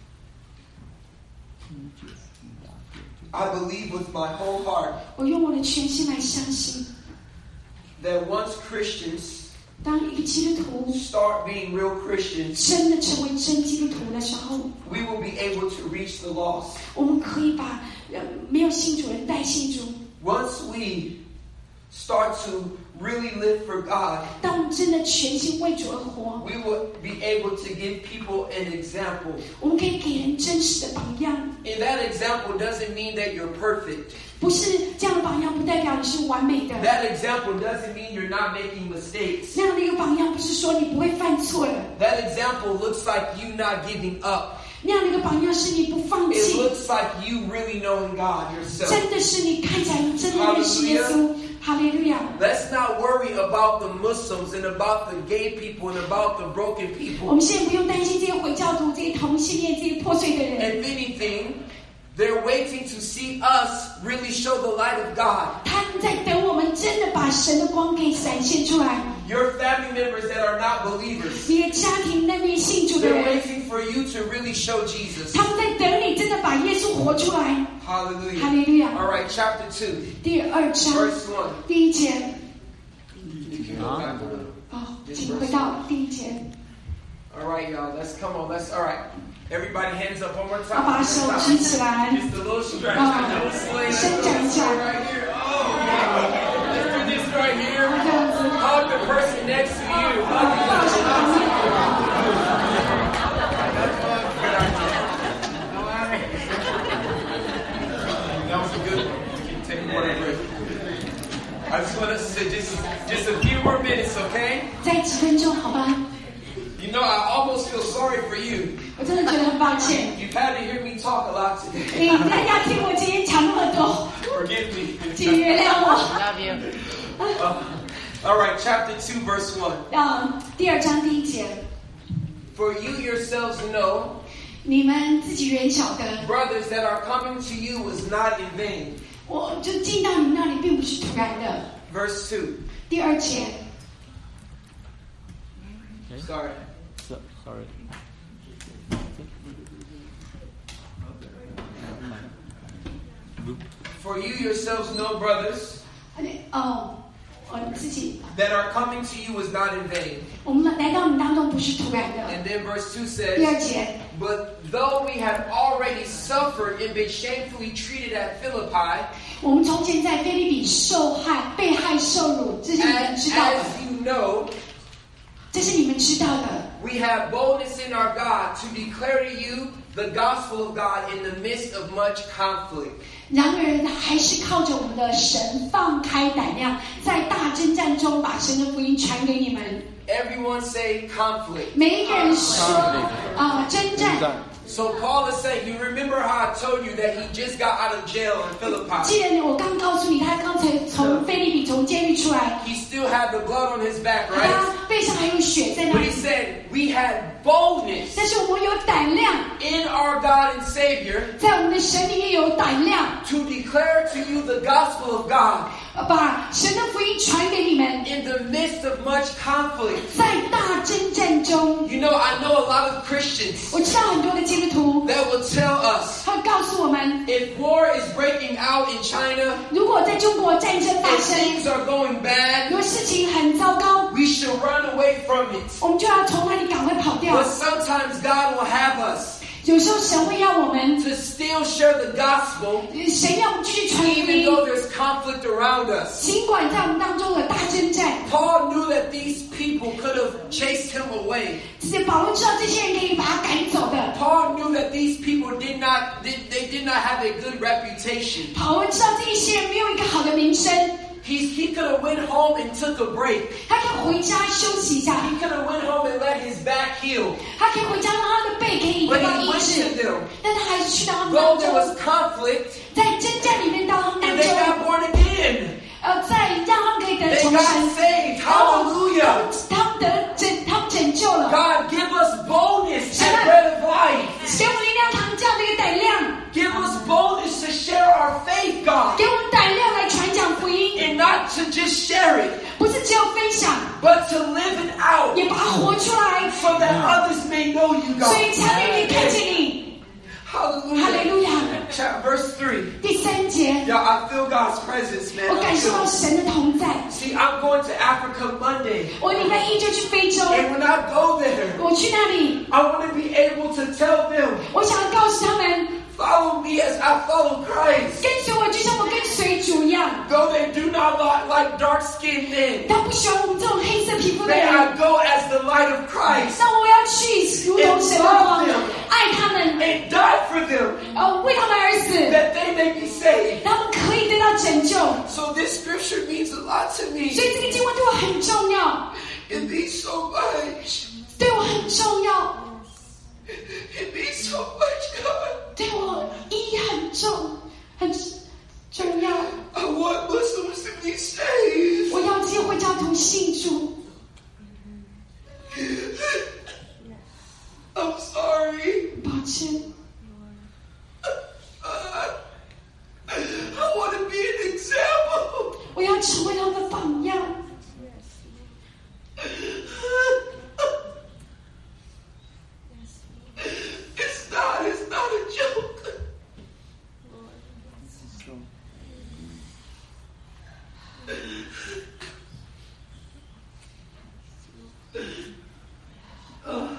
I believe with my whole heart 我用我的全心来相信， that once Christians 当一个基督徒 start being real Christians, 真的成为真基督徒的时候， we will be able to reach the lost. 我们可以把呃没有信主人带信主。 Once we start to really live for God, 当我们真的全心为主而活， we will be able to give people an example. 我们可以给人真实的榜样。 And that example doesn't mean that you're perfect. 不是这样的榜样，不代表你是完美的。 That example doesn't mean you're not making mistakes. 那样的一个榜样，不是说你不会犯错的。 That example looks like you not giving up. 那样的一个榜样是你不放 It 弃， looks like you really knowing God yourself. 真的是你看起来你真的认识耶稣。哈利路亚！ Let's not worry about the Muslims and about the gay people and about the broken 我 people. 们现在不用担心这些回教徒、这些同性恋、这些破碎的人。 If anything, they're waiting to see us really show the light of God. 他们在等我们真的把神的光给闪现出来。 Your family members that are not believers, 你的家庭那边信主的 they're 人， waiting for you to really show Jesus. 他们在等你真的把耶稣活出来。 Hallelujah. 哈利路亚！ All right, chapter two, 第二章 verse one. 第一节， All 哦，请回到第一节。 right, y'all. Let's come on. Let's. All right. Everybody, hands up one more 要把 time. 手举起来， Just a little stretch. 哦 I know it's late. 伸展一下， Right here. Oh, yeah. Let's do this right here. 这样子， Hug the person next to you. Hug the 抱着旁边。 That was a good one. You can take one break. I just want to say just, just a few more minutes, okay? 再几分钟，好吧？ You know, I almost feel sorry for you. 我真的觉得很抱歉， You've had to hear me talk a lot 你 today. 大家听我今天讲那么多， Forgive me. 请原谅我。 Love you. Uh, all right, chapter two, verse one. 啊，第二章第一节， For you yourselves know, 你们自己原晓得， brothers, that our coming to you was not in vain. 我就进到你那里，并不是突然的。 Verse two. 第二节， Sorry. So, sorry. For you yourselves know, brothers, 哦，我自己， that our coming to you was not in vain. 我们来到你当中不是突然的。 And then verse two 第二 says, 节， But though we had already suffered and been shamefully treated at Philippi, 我们从前在菲律宾受害、被害、受辱，这是你们 as, 知道的， as you know, 这是你们知道的。 we have boldness in our God to declare to you the gospel of God in the midst of much conflict. 然而，还是靠着我们的神放开胆量，在大征战中把神的福音传给你们。 Everyone say conflict. 每一个人说啊、征战。 So Paul is saying, you remember how I told you that he just got out of jail in 记 Philippi? 得我刚告诉你，他刚才从菲利比从监狱出来， He still had the blood on his back, 他 right? 背上还有血在那 But 里 he。said, we had boldness 但是我们有胆量， in our God and Savior 在我们的神里面有胆量， to declare to you the gospel of God 把神的福音传给你们。 in the midst of much conflict. 在大征战中， You know, I know a lot of Christians 我知道很多的基督徒， that will tell us 他告诉我们， if war is breaking out in China, 如果在中国战争发 if 生， things are going bad, 如果事情很糟糕， we should run away from it. 我们就要从那里赶快跑掉。 But sometimes God will have us 有时候神会要我们， to still share the gospel 神要我们继续传福 even 音， though there's conflict around us. 尽管在我们当中有大征战。 Paul knew that these people could have chased him away. 这些保罗知道这些人可以把他赶走的， Paul knew that these people did not did, they did not have a good reputation. 保罗知道这一些人没有一个好的名声， He, he could have went home and took a break. 他可以回家休息一下， He could have went home and let his back heal. 他可以回家让他的背可以得 But 到 he 医 went 治， to them. 但他还是去到他们 Though 当 there was 中， conflict, 在征战里面到他们 and 当 they 中， got born again. 呃，在让他们可以得 They 重 got 生， saved. 然后 Hallelujah. 他们得拯，他们拯救了， God, give us boldness and bread of life. 给我们力量堂这样的一个胆量， Give us boldness to share our faith, God. 给我们胆量来传讲福音， And not to just share it, 不是只有分享， but to live it out 也把它活出来， so that others may know you, 所 God. 以强烈可以看见你。哈利 Hallelujah. 路亚！ Chap- Verse three. 第三节， Y'all, I feel God's presence, man. 我 I 感受到 feel- 神的同在。 See, I'm going to Africa Monday. 我礼拜一就去非洲， And when I go there, 我去那里， I want to be able to tell them, 我想要告诉他们， follow me as I follow Christ. 跟随我就像我跟随主一样。 Though they do not li- like dark-skinned men, 他不喜欢我们这种黑色皮肤的 may 人， I go as the light of Christ 但我要去如同神的光，爱他们， and die for them, 呃，为他们而死， that they may be saved. 他们可以得到拯救。 So this scripture means a lot to 所 me. 以这个经文对我很重要， It means so much. 对我很重要， It means so much, God. 对我意义很重，很重要。 I want Muslims to be saved. 我要机会教徒信主， I'm sorry. 抱歉。 Uh, I want to be an example. 我要成为他们的榜样。 It's not, it's not a joke. Uh,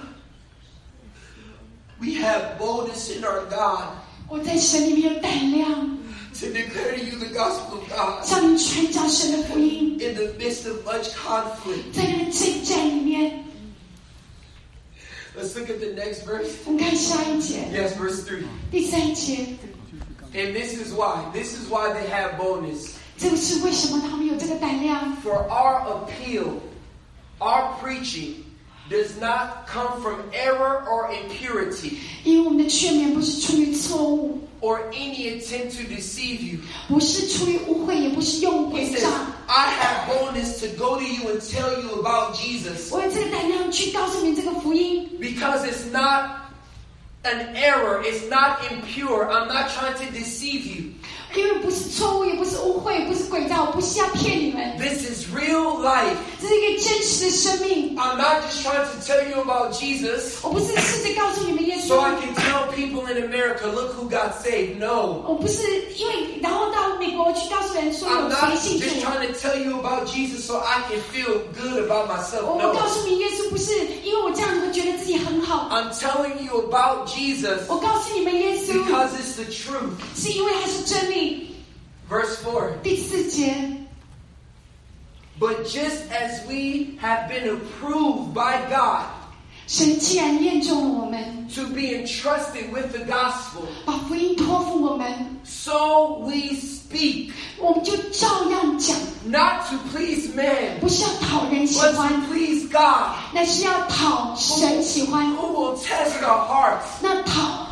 we have boldness in our God 我在神里面有胆量， to declare to you the gospel of God 向你传讲神的福音， in the midst of much conflict. 在那个征战里面。 Let's look at the next verse. 我们看下一节， Yes, verse three. 第三节， And this is why. This is why they have boldness. 这个是为什么他们有这个胆量？ For our appeal, our preaching does not come from error or impurity 因为我们的劝勉不是出于错误， or any attempt to deceive you. 不是出于误会，也不是用 He 诡 says, 诈。 I have boldness to go to you and tell you about Jesus 我有这个胆量去告诉你这个福音， because it's not an error. It's not impure. I'm not trying to deceive you. 因为不是错误，也不是误会，不是诡诈，我不是要骗你们， This is real life. 这是一个真实的生命。 I'm not just trying to tell you about Jesus 我不是试着告诉你们耶 so I 稣， can tell people in America, look who got saved. No. 我不是因为然后到美国去告诉人说 I'm 有 not 谁信 just 主。 trying to tell you about Jesus so I can feel good about 我 myself. 我告 No. 诉你，耶稣不是因为我这样子会觉得自己很好。 I'm telling you about Jesus 我告诉你们，耶稣 because it's the truth. 是因为他是真理。 Verse four. 第四节， But just as we have been approved by God 神既然验中了我们， to be entrusted with the gospel, 把福音托付我们， so we speak, 我们就照样讲， not to please man, 不是要讨人喜 but 欢， to please God, 那是要讨神喜欢。 who will test our hearts. 那讨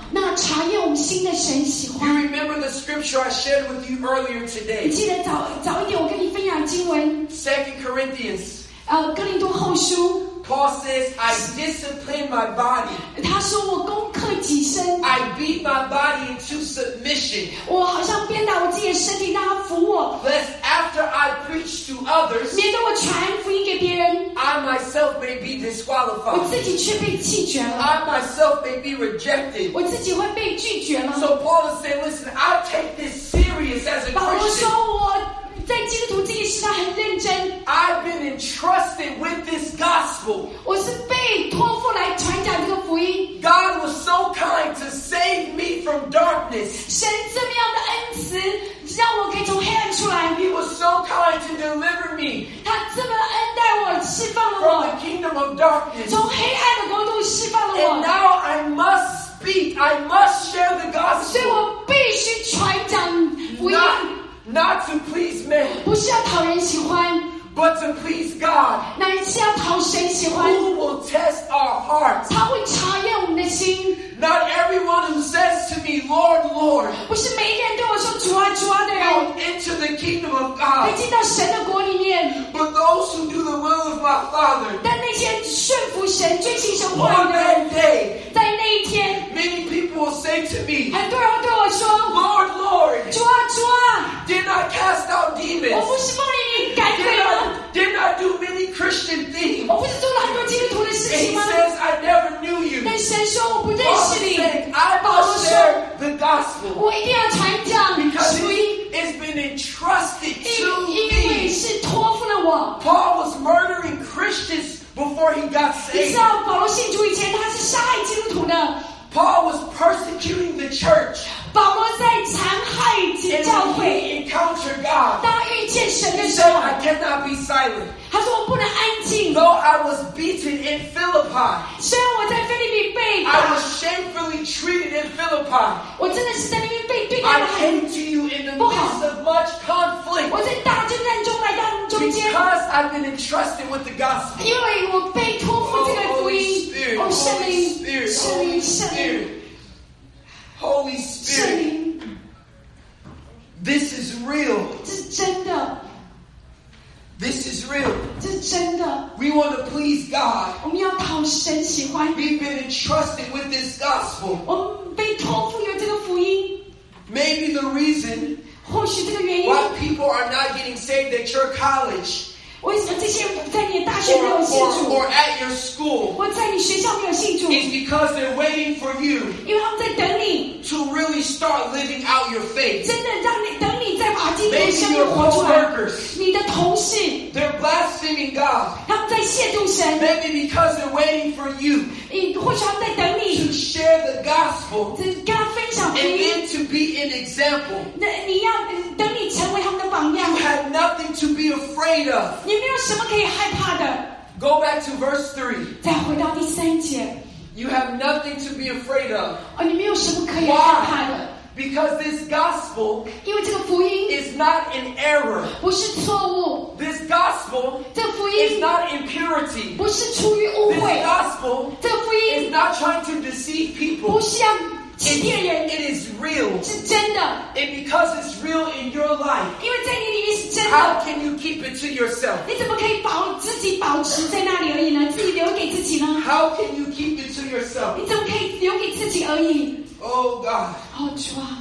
神喜 You 欢。 remember the scripture I shared with you earlier 你 today? 记得早早一点我跟你分享经文， Second Corinthians. 呃，哥林多后书， Paul says, I discipline my body. 他说我攻克己身， I beat my body into submission. 我好像鞭打我自己的身体，让他服我， Lest after I preach to others, 免得我传福音给别人， I myself may be 我 disqualified. 自己却被弃绝了， I myself may be rejected. 我自己会被拒绝了。 So Paul is saying, listen, I take this serious as a 保罗 Christian. 说我在基督徒这件事上很认真， I've been entrusted with this gospel. 我是被托付来传讲这个福音。 God was so kind to save me from darkness. 神这么样的恩慈，让我可以从黑暗出来。 He was so kind to deliver me 他这么的恩待我，释放了 from 我， the kingdom of darkness. 从黑暗的国度释放了 And 我。 now I must speak. I must share the 所以 gospel. 我必须传讲福音， Not, not to please men, 不是要讨人喜欢， but to please God, 乃是要讨神喜欢。 who will test our hearts. 他会查验我们的心， Not everyone who says to me, Lord, Lord, 不是每一个人对我说主啊主啊的人 will enter the kingdom of 会 God, 进到神的国里面， but those who do the will of my Father. 但那些顺服神、遵行神话 On 语的人， that day, 在那一天， many people will say to me, 很多人会对我说 Lord, Lord, 主啊主啊， did I cast out 我 demons? 不是奉你名赶 Did 鬼吗？ I, did I do many Christian things? 我不是做了很多基督徒的事 And 情 he 吗？ says, I never knew you. 但神说我不认 Paul 识 is 你， saying, I 保罗 must 说 share the gospel 我一定要传讲 because 福音， it- it's been entrusted 因 to 因为 me. 是托付了我。 Paul was murdering Christians before he got 你 saved. 知道保罗信主以前他是杀害基督徒的， Paul was persecuting the church. 保罗在残害 And 教 when 会。 he encountered God, 当他遇见神 he 的时 said, 候， I cannot be silent. 他说我不能安静。 Though I was beaten in Philippi, 虽然我在菲律宾被 I 打， was shamefully treated in Philippi. 我真的是在那边被对待 I 的很， came to you in the midst of much conflict 我在大征战中来到你们中间， because I've been entrusted with the gospel. 因为我被托付这个 Oh, 福 Holy 音。 Spirit, 哦，圣 Holy 灵， Spirit, 圣 Holy 灵，圣灵， Spirit, Holy 圣 Spirit. 灵， This is real. 这是真的， This is real. 这是真的。 We want to please God. 我们要讨神喜欢， We've been entrusted with this gospel. 我们被托付有这个福音。 Maybe the reason 或许这个原因， why people are not getting saved at your college 为什么这些人在你的大学 or, 没有信 or, 主， or at your school 或在你学校没有信主？ is because they're waiting for you 因为他们在等你， to really start living out your faith. 真的让你等你再把基督的 Maybe 生命 your 活出来。 co-workers, 你的同事， they're blaspheming God. 他们在亵渎神， Maybe because they're waiting for you 你或许他们在等 to 你， share the gospel 只跟他分享福 and 音。 then to be an example. 那你要等你成为他们的榜样 You，had nothing to be afraid of. 你没有什么可以害怕的。 Go back to verse three. 再回到第三节， You have nothing to be afraid of. 哦，你没有什么可以害怕的， Because this gospel 因为这个福音 is not an error. 不是错误， This gospel 这个福 is 音 not impurity. 不是出于误 This 会， gospel 这个福 is 音 not trying to deceive 不 people. 是要欺骗 It, 人， it is real. 是真的， And because it's real in your life, 因为在你里面是真 how 的。 can you keep it to yourself? 你怎么可以保自己保持在那里而已呢？自己留给自己呢？ How can you keep it to yourself? 你怎么可以留给自己而已？ Oh God. 哦，主啊，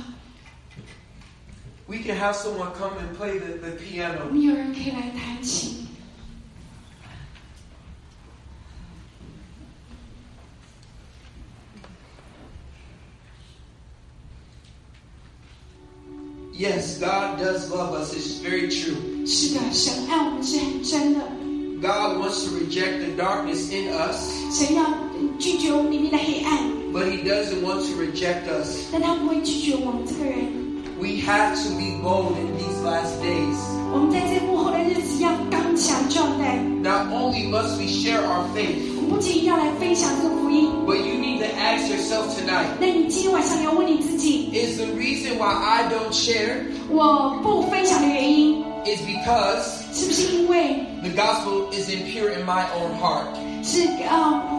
We can have someone come and play the, the 我 piano. 们有人可以来弹琴。 Yes, God does love us. It's very true. 是的，神爱我们是很真的。 God wants to reject the darkness in us, 神要拒绝我们里面的黑暗， but He doesn't want to reject us. 但他不会拒绝我们这个人。 We have to be bold in these last days. 我们在这幕后的日子要刚强壮胆。 Not only must we share our faith, 我们不仅要来分享这个福音， but you need to ask yourself tonight, 那你今天晚上要问你自己： is the reason why I don't share 我不分享的原因， is because 是不是因为 the gospel is impure in my own heart? 是呃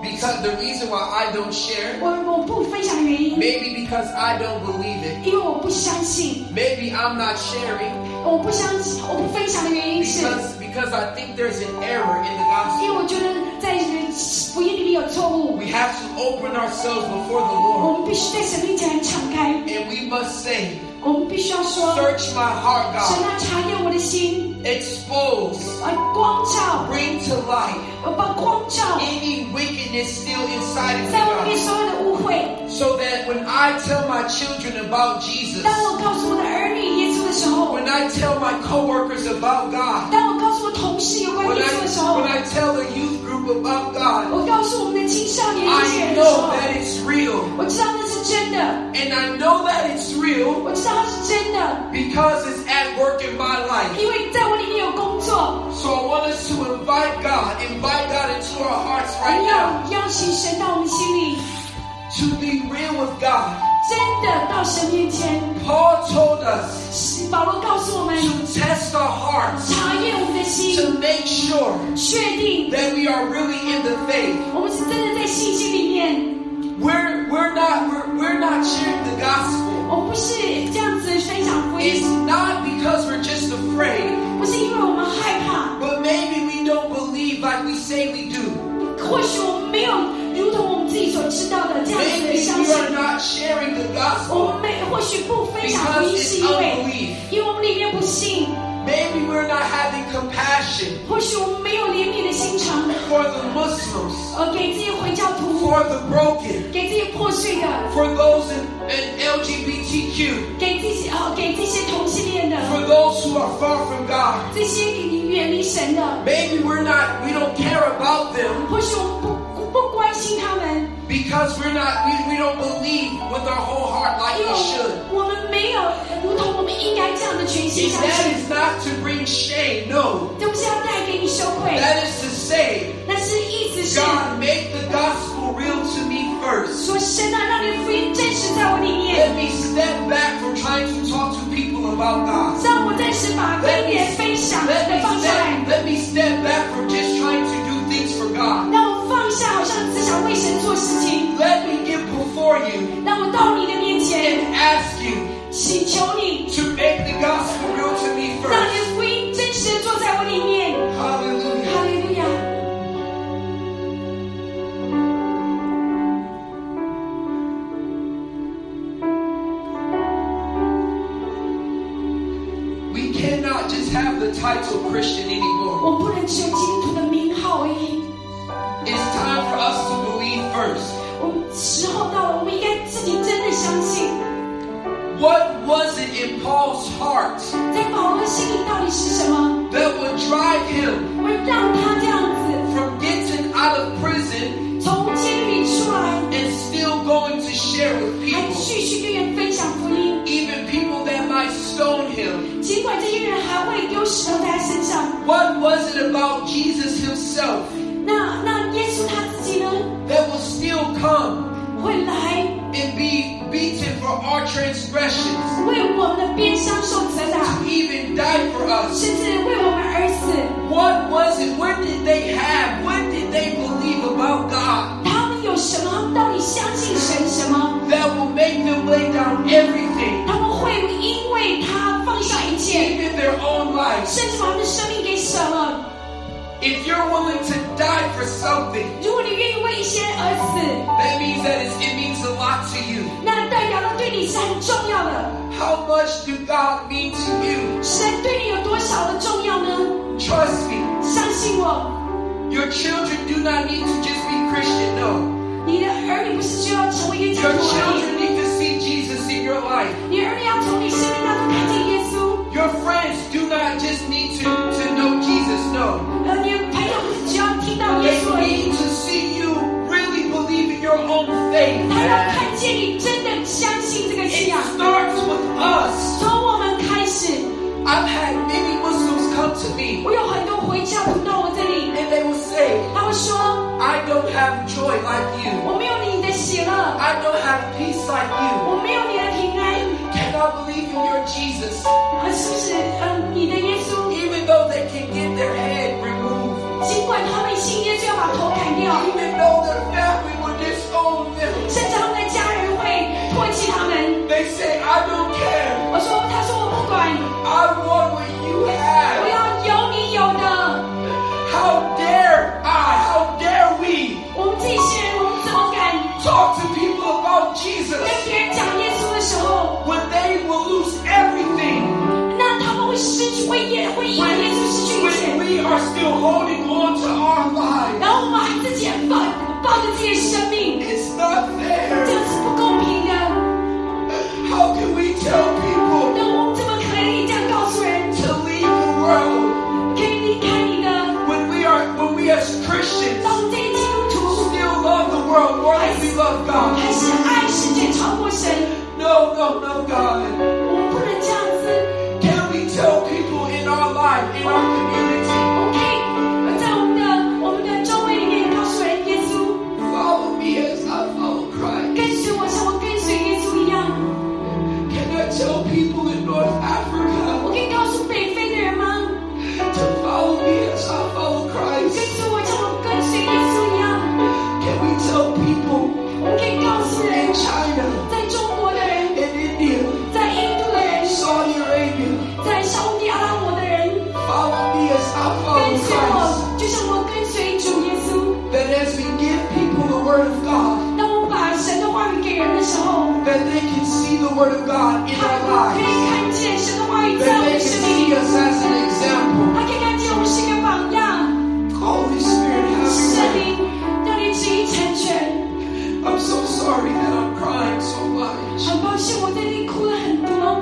Because the reason why I don't share, 我我不分享的原因， maybe because I don't believe it. 因为我不相信， Maybe I'm not sharing 我不相信，我不分享的原因是， because because I think there's an error in the 因为 gospel. 我觉得在福音里面有错误， We have to open ourselves before the 我 Lord, 们必须在神面前敞开， and we must say, 我们必须要说， search my heart, 神 God. 啊，查验我的心， Expose, 呃，光照， bring to light 我把光照 any wickedness still inside of 在我里面 me, 所有的误会。 God. So that when I tell my children about Jesus, 当我告诉我的儿女耶稣的时候， when I tell my coworkers about God, 当我告诉我同事有关 when 耶 I, 稣的时候 when，I tell the youth group about God, 我告诉我们的青少年这些 I 人的时 know 候， that it's real. 我知道那是真的， And I know that it's real 我知道它是真的， because it's at work in my life. 因为在我里面有工作。 So I want us to invite God, invite God into our hearts 我 right 们 now 要邀请神到我们心里， to be real with God. 真的到神面前。 Paul told us 保罗告诉我们， to test our hearts, 查验我们的 to 心， make sure 确定 that we are really in the faith. 我们是真的在信心里面。 We're we're not we're, we're not sharing the gospel. 我们不是这样子分享福 It's 音， not because we're just afraid, 不是因为我们害怕， but maybe we don't believe like we say we do. 或许我们没有如同我们自己所知道的这样子的 Maybe 相 we 信。 are not sharing the 我 gospel 们没或许不分享福 because 音， it's 是因为 unbelief. 因为我们里面不信， Maybe we're not having compassion 或许我们没有怜悯的心肠， for the Muslims, 呃，给这些回教徒， for the broken, 给这些破碎的， for those in, in L G B T Q, 给这些呃，给这些同性恋的， for those who are far from God. 这些远离神的， Maybe we're not, we don't care about them 或许我们不不关心他们， because we're not, we, we don't believe with our whole heart like 因为 we should. 我们没有如同我们应该这样的全心 And 相 that 信。 is not to bring shame, no. 这不是要带给你羞愧， That is to say, 那是意思是 God, make the gospel real to me first. 说神啊，让你的福音真实在我里面， Let me step back from trying to talk to people about God. 让我暂时把观 Let me, 点分享 let 的 me 放下来， step, let me step back from just trying to do things for God. 让我放下好像只想为神做事情， Let me get before you 让我到你的面前 and ask you 祈求你， to make the gospel real to me 让你 first. 的福音真实的坐在我里面。 Hallelujah. 哈利路亚！ We cannot just have the title Christian anymore. 我不能只有基督徒的名号而已。 It's time for us to believe first. 我们时候到了，我们应该自己真的相信， What was it in Paul's heart 在保罗心里到底是什么， that would drive him 会让他这样子 from getting out of prison 从监狱里出来， and still going to share with 还 people, 继续跟人分享福音？ even people that might stone him? 尽管这些人还会丢石头在他身上， What was it about Jesus himself 那那耶稣他自己呢， that will still come 会来 and be beaten for our transgressions, 为我们的鞭伤受责打， even die for us? 甚至为我们而死。 What was it? What did they have? What did they believe about God 他们有什么？他们到底相信神什么？ that will make them lay down everything, 他们会因为他放下一切， even their own lives? 甚至把他们的生命给舍了。 If you're willing to die for something, 如果你愿意为一些人而死， that means that it's, it means a lot to you. 那代表了对你是很重要的。 How much do God mean to you? 神对你有多少的重要呢？ Trust me, 相信我， your children do not need to just be Christian, no. 你的儿女不是需要成为一个基督 Your 徒而 children 已， need to see Jesus in your life. 你儿女要从你生命当中看见耶稣。 Your friends do not just need to, to know Jesus, no. 呃，你的朋友不是只要听到耶 They 稣而已， need to see you really believe in your own faith. 他要看见你真的相信这个信 It 仰。 starts with us. 从我们开始， I've had many Muslims come to me 我有很多回教徒到我这里， and they will say, 他会说 I don't have joy like you. 我没有你的喜乐， I don't have peace like you. 我没有你的平安， Cannot believe in your Jesus. 啊，是不是？嗯，你的耶稣， Even though they can get their head removed. 尽管他们信耶稣要把头砍掉， Even though their They say, I don't care. 我说，他说我不管， I want what you 我 have. 要有你有的。 How dare I, how dare we 我们这些人，我们怎么敢 talk to people about 跟 Jesus 别人讲耶稣的时候， when they will lose everything? 那他们会失去，会耶会因为耶稣失去一 When 切， we are still holding on to our lives. 然后我们还自己抱抱着自己的生命， It's not 这 fair. 是不公平的。 How can we tell people 那我们怎么可以这样告诉人， to leave the world 可以离开你的？ when we are when we as Christians 当我们这些基督徒 still love the world more than we love 还 God? 是爱世界超过神， No, no, no, God. 我们不能这样子。 Can we tell people in our life, in our community, 我们可以在我们的我们的周围里面告诉人，耶稣 follow me as I follow Christ? 跟随我，像我跟随耶稣一样。 Can I tell people in North 我 Africa 可以告诉北非的人吗？ to follow me as I follow 跟 Christ? 随我，像我跟随耶稣一样。 Can we tell people 我们可以告诉人 in，China, 在中国的人， in India, 在印度的人， Saudi Arabia, 在沙烏地阿拉伯的人， follow me as I 跟 follow 随 Christ? 我，就像我跟随主耶稣。 That as we give people the Word of God, 当我们把神的话语给人的时候， that they can see the Word of God in 他 our 可以 lives. 看见神的话语在 That 我 they 们 can 生 see 命里， us as an example. 他可以看见我们是一个榜样。 Holy Spirit, have 圣 your way. 灵，让你旨意成全。 I'm so sorry that I'm crying so much. 很抱歉，我在这里哭了很多。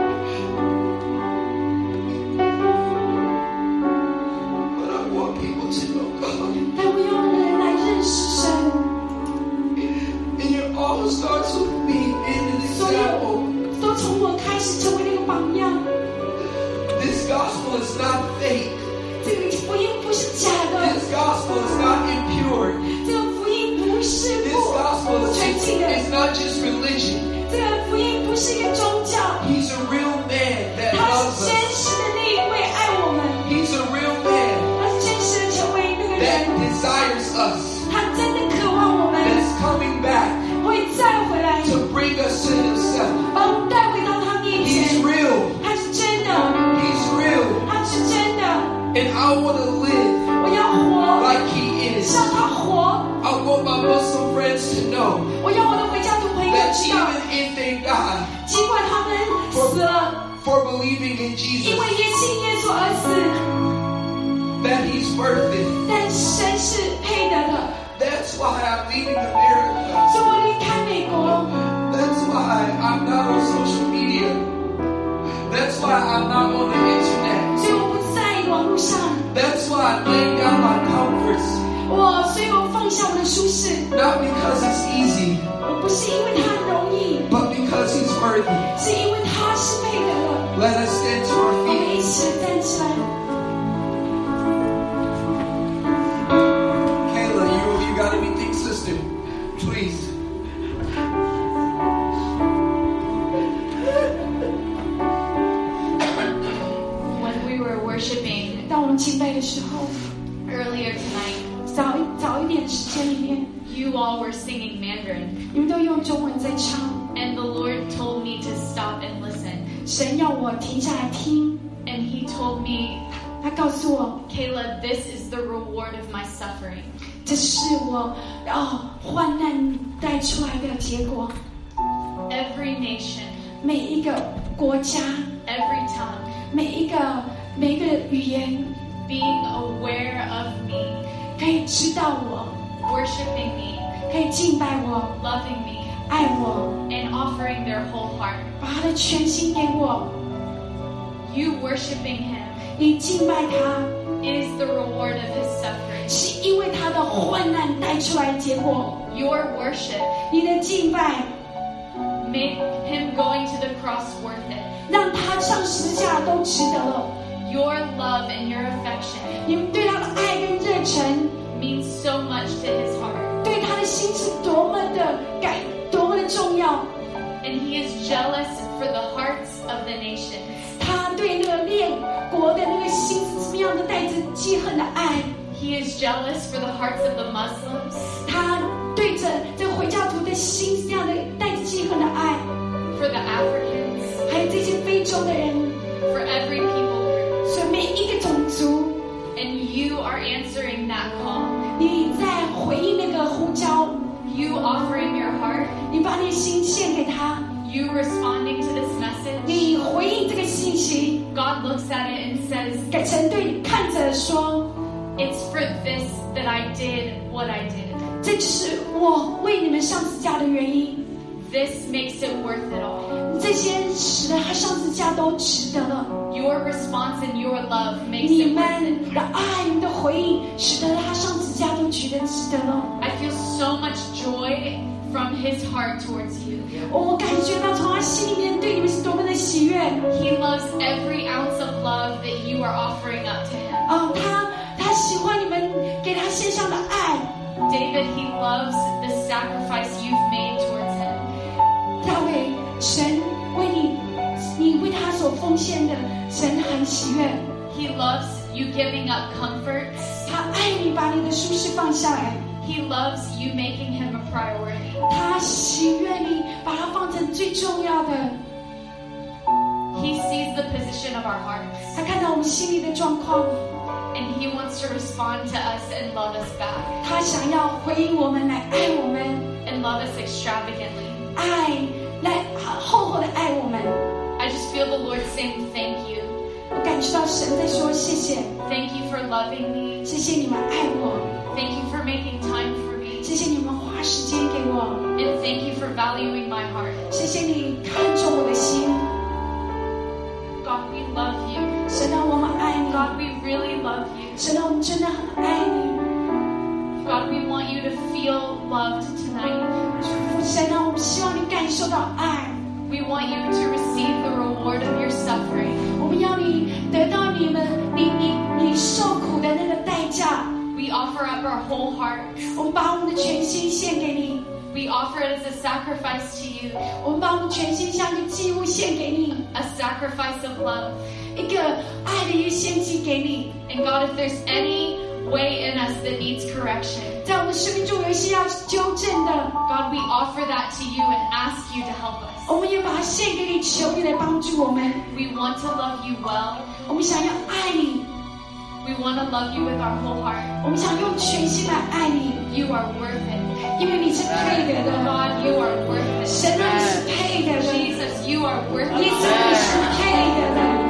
But I want people to know God. 但我要人来认识神， And it all starts with me being an 所有 example. 都从我开始成为那个榜样。 This gospel is not fake. 这个福音不是假的， This gospel is not impure. 这个福音不是 This 不 gospel 不 is, 纯净的， is not just religion. 这个福音不是一个宗教， He's a real man that 他 loves 是真 us. 实的那一位爱我们， He's a real man 他是真实的成为那个 that 人， desires us, 他真的渴望我们 that's coming back 会再回来， to bring us to himself. 把我们带回到他面 He's 前。 real. 他是真的， He's real. 他是真的， And I want to live 我要活 like he is. 像他活。 I want my Muslim friends to know 我要我的回家族朋友 that 知道， even if they die 尽管他们死了， for believing in 因 Jesus, 为耶信耶稣而死， that he's worth it. 但神是配得的。 That's why I'm leaving America. 所以我离开美国， That's why I'm not on social media. That's why I'm not on the internet. 所以我不在网络上， That's why I'm laying down my comforts. 我所以我放下我的舒适， Not because it's easy, 我不是因为它容易， but because he's worthy. 是因为他是配得的。 Let us stand to our 我们 feet. 一起来站起来。 Kayla, you, you got anything, sister? Please. When we were worshiping 当我们敬拜的时候， earlier tonight, 早一早一点的时间里面， you all were singing Mandarin, 你们都用中文在唱， and the Lord told me to stop and listen. 神要我停下来听， And He told me, 他告诉我， Kayla, this is the reward of my suffering. 这是我哦患难带出来的结果。 Every nation, 每一个国家， every tongue, 每一个每一个语言， being aware of me, 可以知道我， worshiping me, 可以敬拜我， loving me, 爱我， and offering their whole heart. 把他的全心给我。 You worshiping Him 你敬拜他， is the reward of His suffering. 是因为他的患难带出来的结果。 Your worship 你的敬拜 made Him going to the cross worth it. 让他上十字架都值得了。 Your love and your affection 你们对他的爱跟热忱， means so much to His heart. 对他的心是多么的感，多么的重要。 And He is jealous for the hearts of the nations. 他对那个列国的那个心是什么样的带着记恨的爱。 He is jealous for the hearts of the Muslims, 他对着这个回教徒的心是这样的带着记恨的爱。 for the 兄的人， for every people group. 所以每一个种族， And you are answering that call. 你在回应那个呼召， You offering your heart. 你把你的心献给他， You responding to this message. 你回应这个信息， God looks at it and says, 改成对你看着说， it's for this that I did what I did. 这就是我为你们上十字架的原因。 This makes it worth it all. 这些使得他上十字架都值得了。 Your response and your love makes 你 it worth 们 it. 的爱，你们的回应，使得他上十字架都觉得值得了。 I feel so much joy from his heart towards you. 我感觉到从他心里面对你们是多么的喜悦。 He loves every ounce of love that you are offering up to him. 哦，他他喜欢你们给他献上的爱。 David, he loves the sacrifice you've made towards him. 大卫，神为你，你为他所奉献的，神很喜悦。 He loves you giving up comforts. 他爱你把你的舒适放下来， He loves you making him a priority. 他喜悦你把它放成最重要的。 He sees the position of our hearts, 他看到我们心里的状况， and he wants to respond to us and love us back, 他想要回应我们，来爱我们， and love us extravagantly. 爱来厚厚的爱我们。 I just feel the Lord saying thank you. 我感觉到神在说谢谢， Thank you for loving me. 谢谢你们爱我， Thank you for making time for me. 谢谢你们花时间给我， And thank you for valuing my heart. 谢谢你看重我的心。 God, we love you. 神啊，我们爱你， God, we really love you. 神啊，我们真的很爱你。 God, we want you to feel loved tonight. 神啊，我们希望你感受到爱， We want you to receive the reward of your suffering. 我们要你得到你们你你你受苦的那个代价。 We offer up our whole heart. 我们把我们的全心献给你， We offer it as a sacrifice to you, 我们把我们全心像一个祭物献给你， a sacrifice of love. 一个爱的一个献祭给你。 And God, if there's any way in us that needs correction, 在我们生命中有一些要纠正的， God, we offer that to you and ask you to help us. 我们也把它献给你，求你来帮助我们。 We want to love you well. 我们想要爱你， We want to love you with our whole heart. 我们想用全心来爱你， You are worth it. 因为你是配得的。 God, you are worth it. 神啊，你是配得的， Jesus, you are worth 耶稣 it. 你是配得的。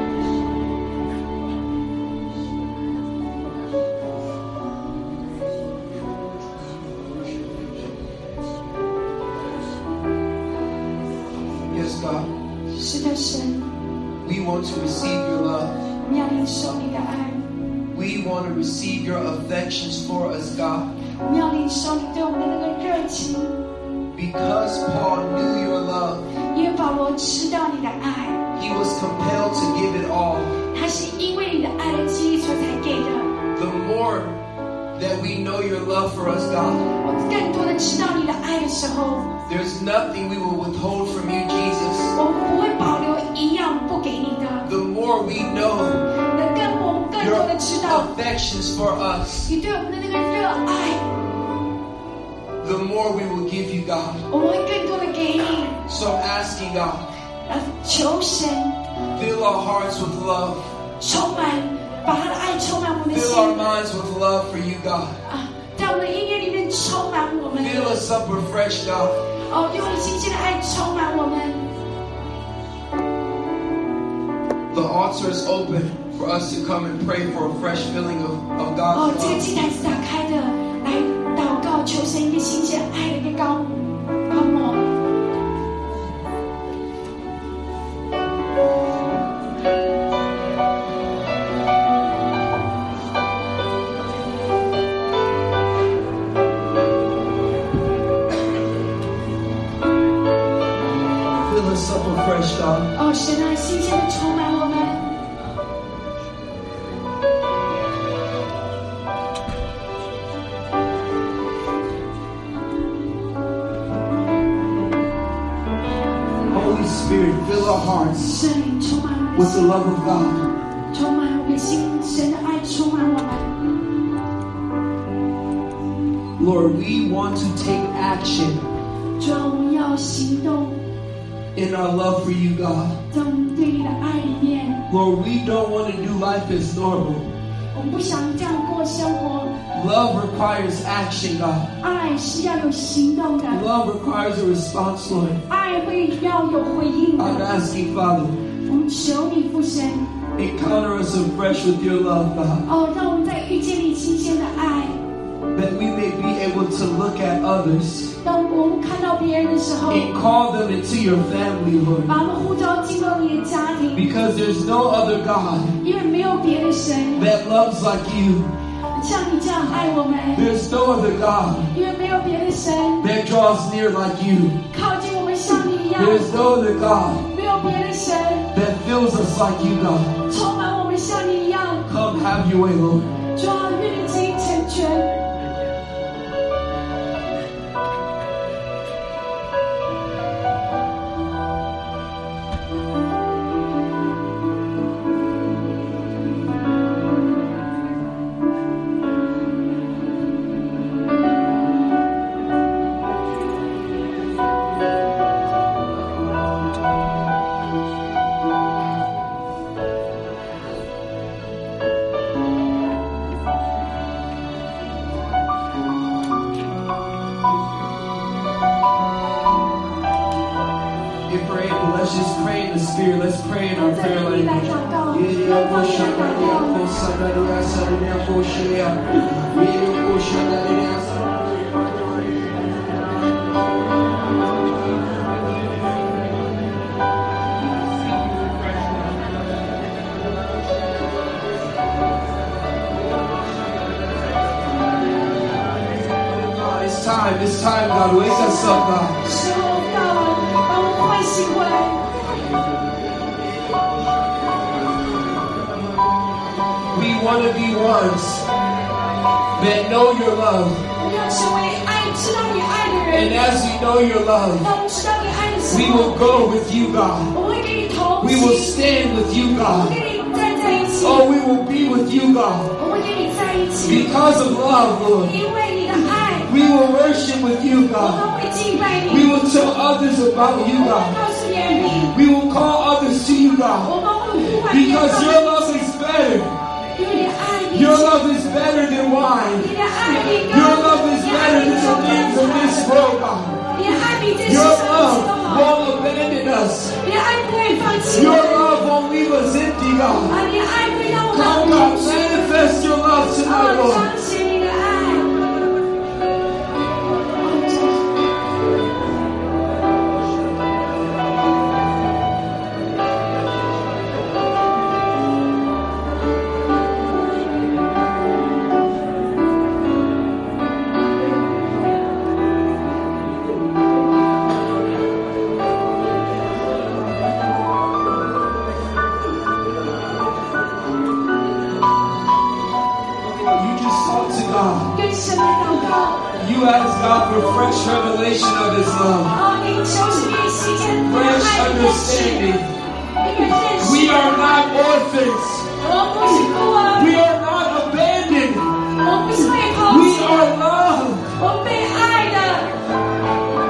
Yes, God. 是的，神， We want to receive your love. 我们要领受你的爱， We want to receive your affections for us, God. 我们要领受你对我们的那个热情。 Because Paul knew your love, 因为保罗知道你的爱， he was compelled to give it all. 他是因为你的爱的基础才给的。 The more that we know your love for us, God, 我们更多的知道你的爱的时候， there's nothing we will withhold from you, Jesus. 我们不会保留一样不给你的。 The more we know 那更我们更 your 多的知道 affections for us, 你对我们的那个热爱， the more we will give you, God. 我们会更多的给你。 So I'm asking, God, 呃，求神 fill our hearts with love. 充满，把他的爱充满我们的 Fill our 心 minds with love for you, God. 啊，在我们的音乐里面充满我们。 Fill us up afresh, God. 哦，用你新鲜的爱充满我们。 The altar is open for us to come and pray for a fresh filling of, of 哦， God's 这个 love. 祭坛是打开的，来祷告，求神一个新鲜爱的一个高高抹。 Fill us up afresh, God. 哦，神啊，新鲜的充满我们。 Holy Spirit, fill our hearts 圣灵充满我们 with 的 the 心， love of God. 充满我们的心，神的爱充满我们。 Lord, we want to take action 主啊，我们要行动， in our love for you, God. 在我们对你的爱里面。 Lord, we don't want to do life as normal. 我们不想这样过生活。 Love requires action, God. 爱是要有行动的。 Love requires a response, Lord. 爱会要有回应的。 I'm asking, Father, 我们求你父神。 encounter us afresh with your love, God. 哦，让我们再遇见你新鲜的爱。 That we may be able to look at others 当我们看到别人的时候， and call them into your family, Lord. 把我们呼召进入你的家庭。 Because there's no other God 因为没有别的神 that loves like you. 像你这样爱我们。 There's no other God 因为没有别的神 that draws near like you. 靠近我们像你一样。 There's no other God 没有别的神 that fills us like you, God. 充满我们像你一样。 Come have your way, Lord. 主啊，愿你旨意成全。 If we're able, let's just pray in the Spirit. Let's pray in our prayer language. It's time, it's time, God. Wake us up, God. 时候到了，把我们唤醒过来。 We want to be ones that know your love. 我们要成为爱，知道你爱的 And 人。 as we know your love, 当我们知道你爱的时 we 候， will go with you, God. 我们会跟你同 We will 行， stand with you, 我 God. 们跟你站在一起， Oh, we will be with you, God. 我会跟你在一起。 Because of love, Lord, 因为你的爱， we will worship with you, 我 God. 们会敬拜 We 你， will tell others about you, 我们 God. 告诉别人你， We will call others to you, God. 我们会呼唤别人 Because your love is better. 因为你的爱比 Your love is better than wine. 你的爱比 Your love is better than the things of this world, God. 你的爱比这世 Your 上的 love 都好， won't abandon us. 你的爱不会放弃 Your 我们， love won't leave us empty, God. 啊，你的爱会让我们 Come, God, manifest your love 哦 tonight, Lord. 彰显你的爱。 You just talk to God. 跟神来祷告， You ask God for fresh revelation of His love, 哦，你求神给你实现你的 fresh 爱的认识， understanding. 你的认识。 We are not orphans. 我们不是孤儿， We are not abandoned. 我们不是被抛 We 弃， are loved. 我们被爱的。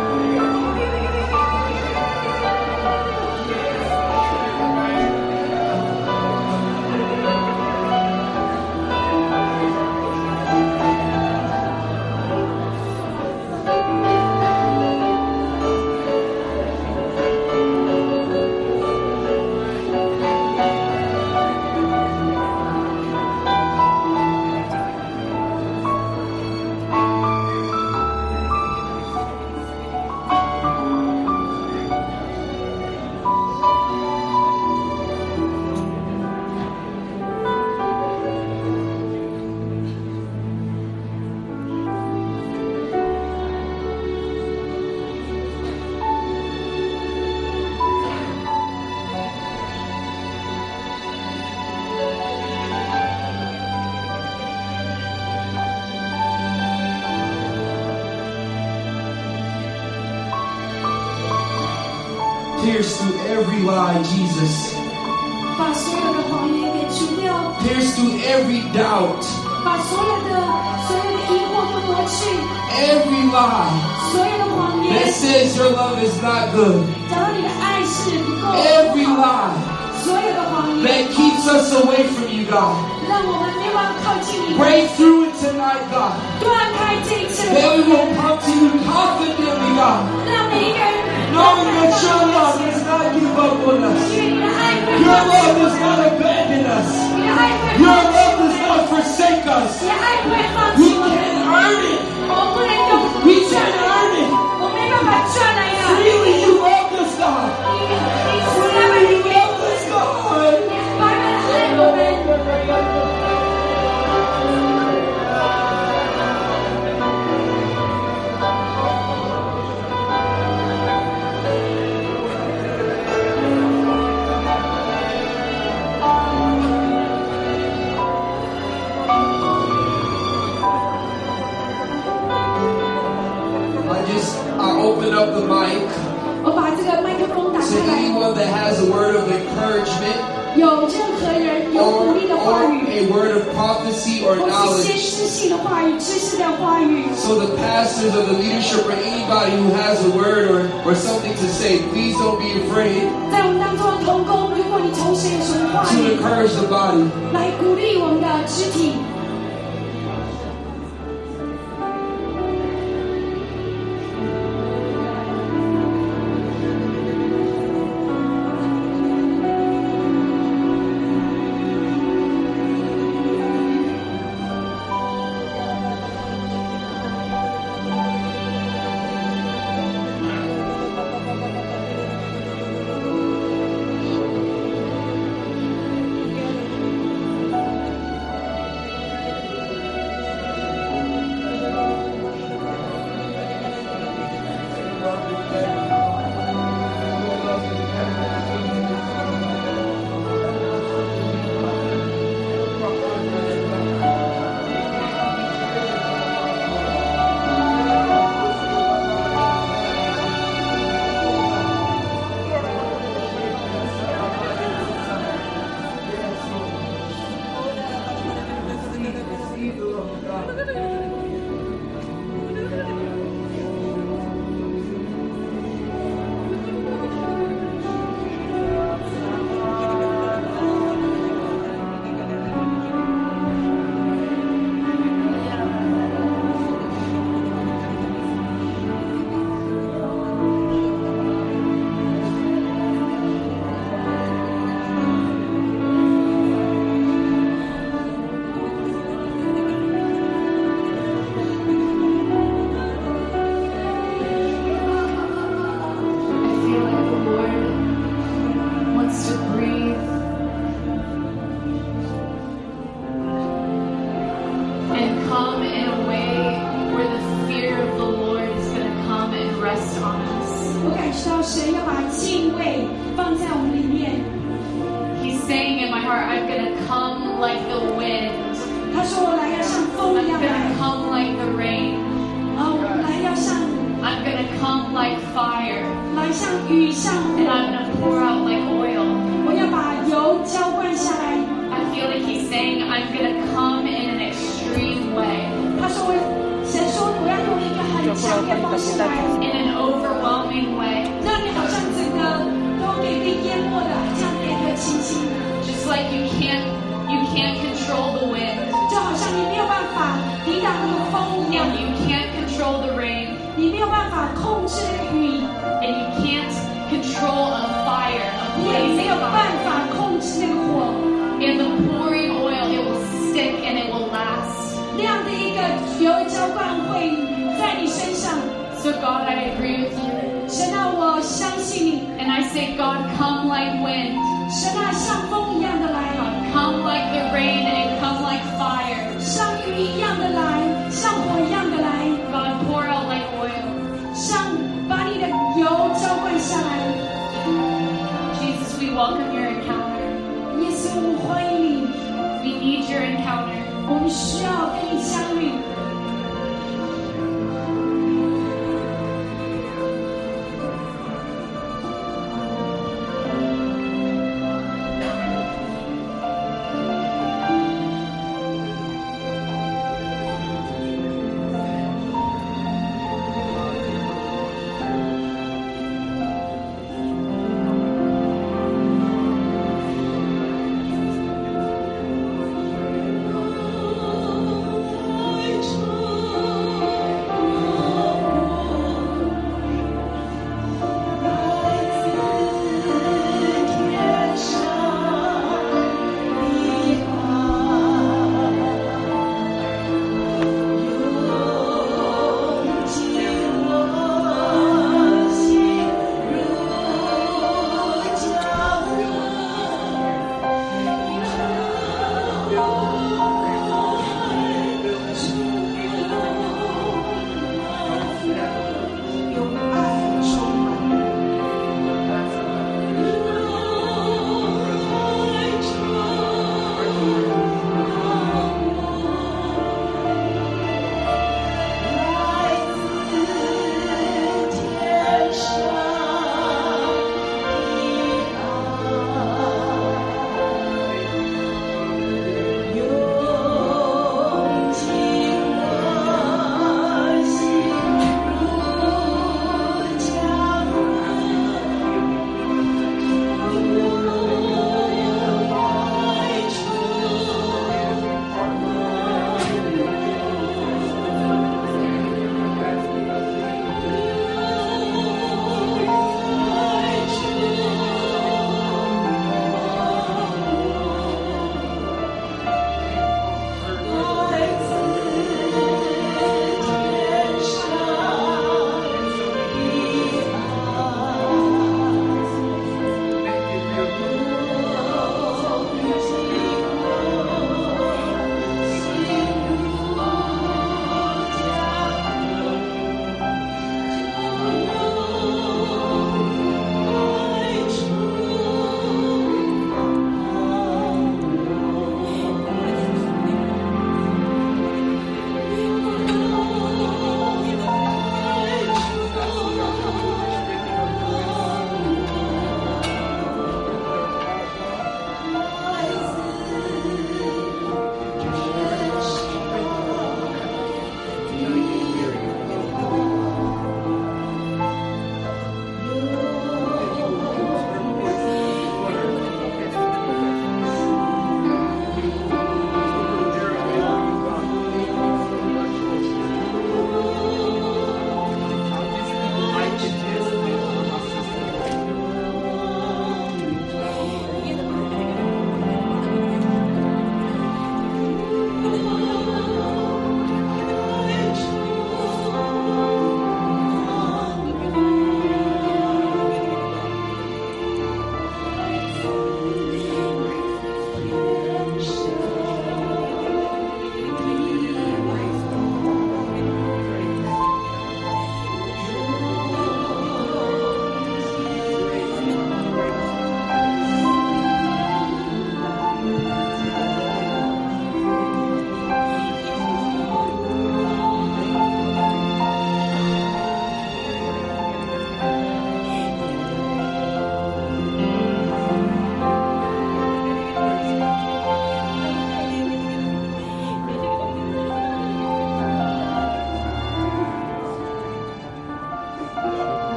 Pierce through every lie, Jesus. 把所有的谎言给除掉， Pierce through every doubt, 把所有的所有的疑惑都挪去， every lie 所有的谎 that 言， says your love is not good, 找到你的爱是不够， every lie us away from you, God. 让我们没办法靠近你。 Break through it tonight, God. 断开这一切的 That we 谎 will 言， come to you confidently, God. 让每一个人 Knowing that your love does not give up on us. 因为你的爱不会 Your 放弃 love 我 does 们， not abandon us. 你的爱不会 Your 放弃 love 我 does 们， not forsake us. 你的爱不会放 We 弃我们。 can earn it. 我们不能用 We 赚 can 来 earn 的， it. 我没办法赚来的。 Freely you love us, God. 你你是那么 Freely 的 you 给 love us, God. 白白的爱我们。 I just, I open up the mic. 我把这个麦克风打 To 开来， anyone that has a word of encouragement 有任何人有 or, 鼓励的话 or 语， a word of prophecy or 或是先 knowledge. 知性的话语、知识的话语。 So the pastors or the leadership or anybody who has a word or, or something to say, please don't be afraid 在我们当中的同工，如果你同时有什么话 to 语 encourage the body. 来鼓励我们的肢体， I feel like the Lord wants to breathe and come in a way where the fear of the Lord is going to come and rest on us. 我感受到神要把敬畏放在我们里面。 He's saying in my heart, I'm going to come like the wind. 他说：“我来要像风 I'm 一样 going 来， to come like the rain. 啊，我来要像 I'm going to come like fire. 来像雨像火 And I'm going to pour out like oil. 我要把油浇灌下来。” I feel like he's saying, I'm going to come in an extreme way, 他说：“我神说我要用一个很强烈的方式来， in an overwhelming way. 让你好像整个都给被淹没的这样的一个情形， Just like you can't, you can't control the wind. 就好像你没有办法抵挡那个风一样， And you can't control the rain. 你没有办法控制那个雨， And you can't control a fire, a 你也没 blazing 有办 fire. 法控制那个火。 And the pouring oil, it will stick and it will last. 那样的一个油浇灌会在你身上。 So God, I agree with you. 神啊，我相信你。 And I say, God, come like wind. 神啊，像风一样的来， Come like the rain and come like fire. 像雨一样的来，像火一样的来， God, pour out like oil. 像把你的油浇灌下来。 Jesus, we welcome your encounter. 耶稣，我们欢迎你， We need your encounter. 我们需要跟你相遇。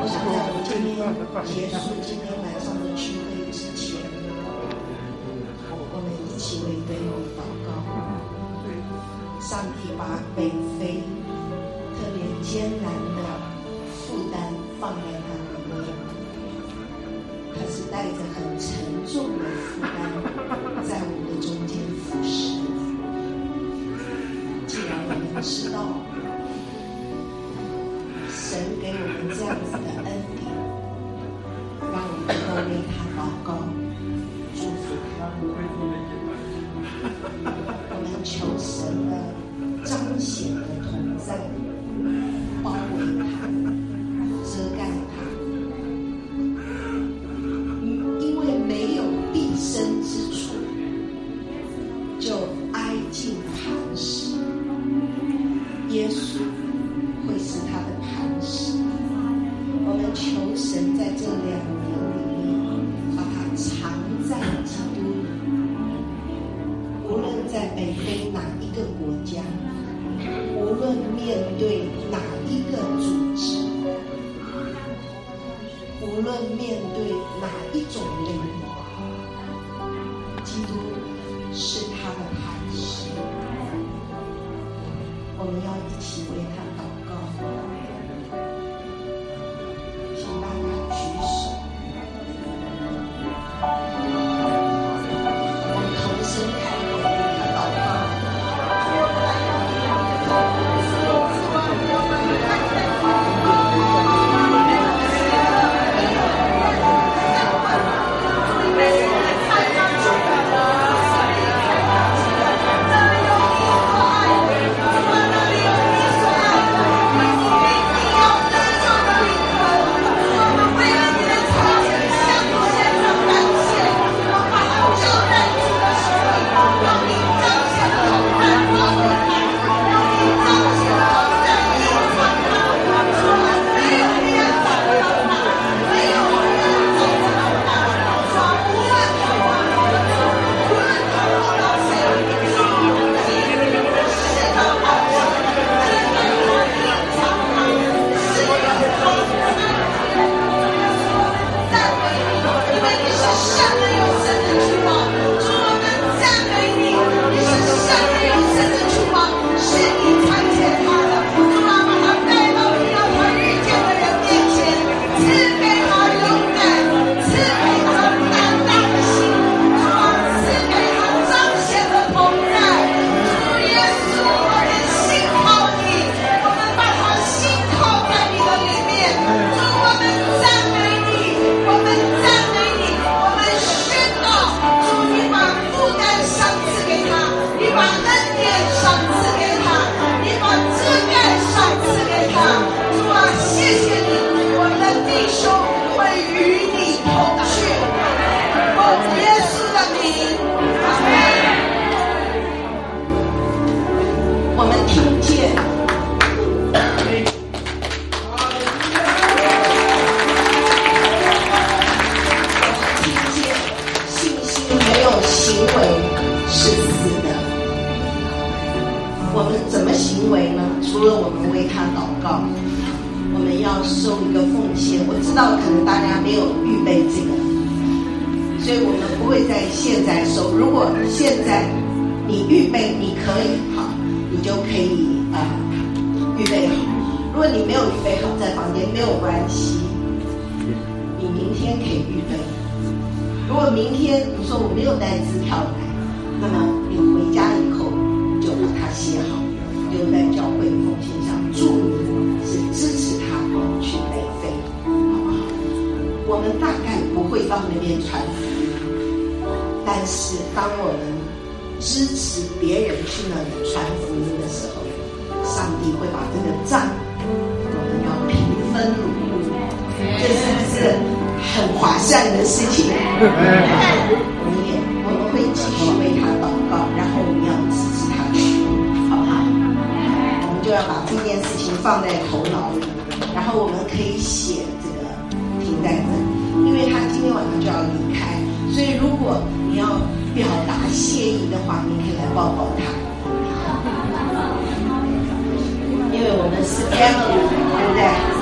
我想在我今天结束今天晚上的聚会之前，我们一起为北欧祷告。上帝把北非特别艰难的负担放在他里面，他是带着很沉重的负担在我们的中间服侍。既然我们知道神给我们这样子的恩典，让我们都为他祷告，祝福他。我们求神的彰显的同在，包围他，遮盖他。因为没有必生之处，就挨近磐石。耶稣会是他的磐石。我们求神在这两年里面，把他藏在基督里。无论在北非哪一个国家，无论面对哪一个组织，无论面对哪一种灵，基督是他的磐石。我们要一起为他祷告，请大家举手，我们同声开口为他祷告。因为我们是 family， 对不对？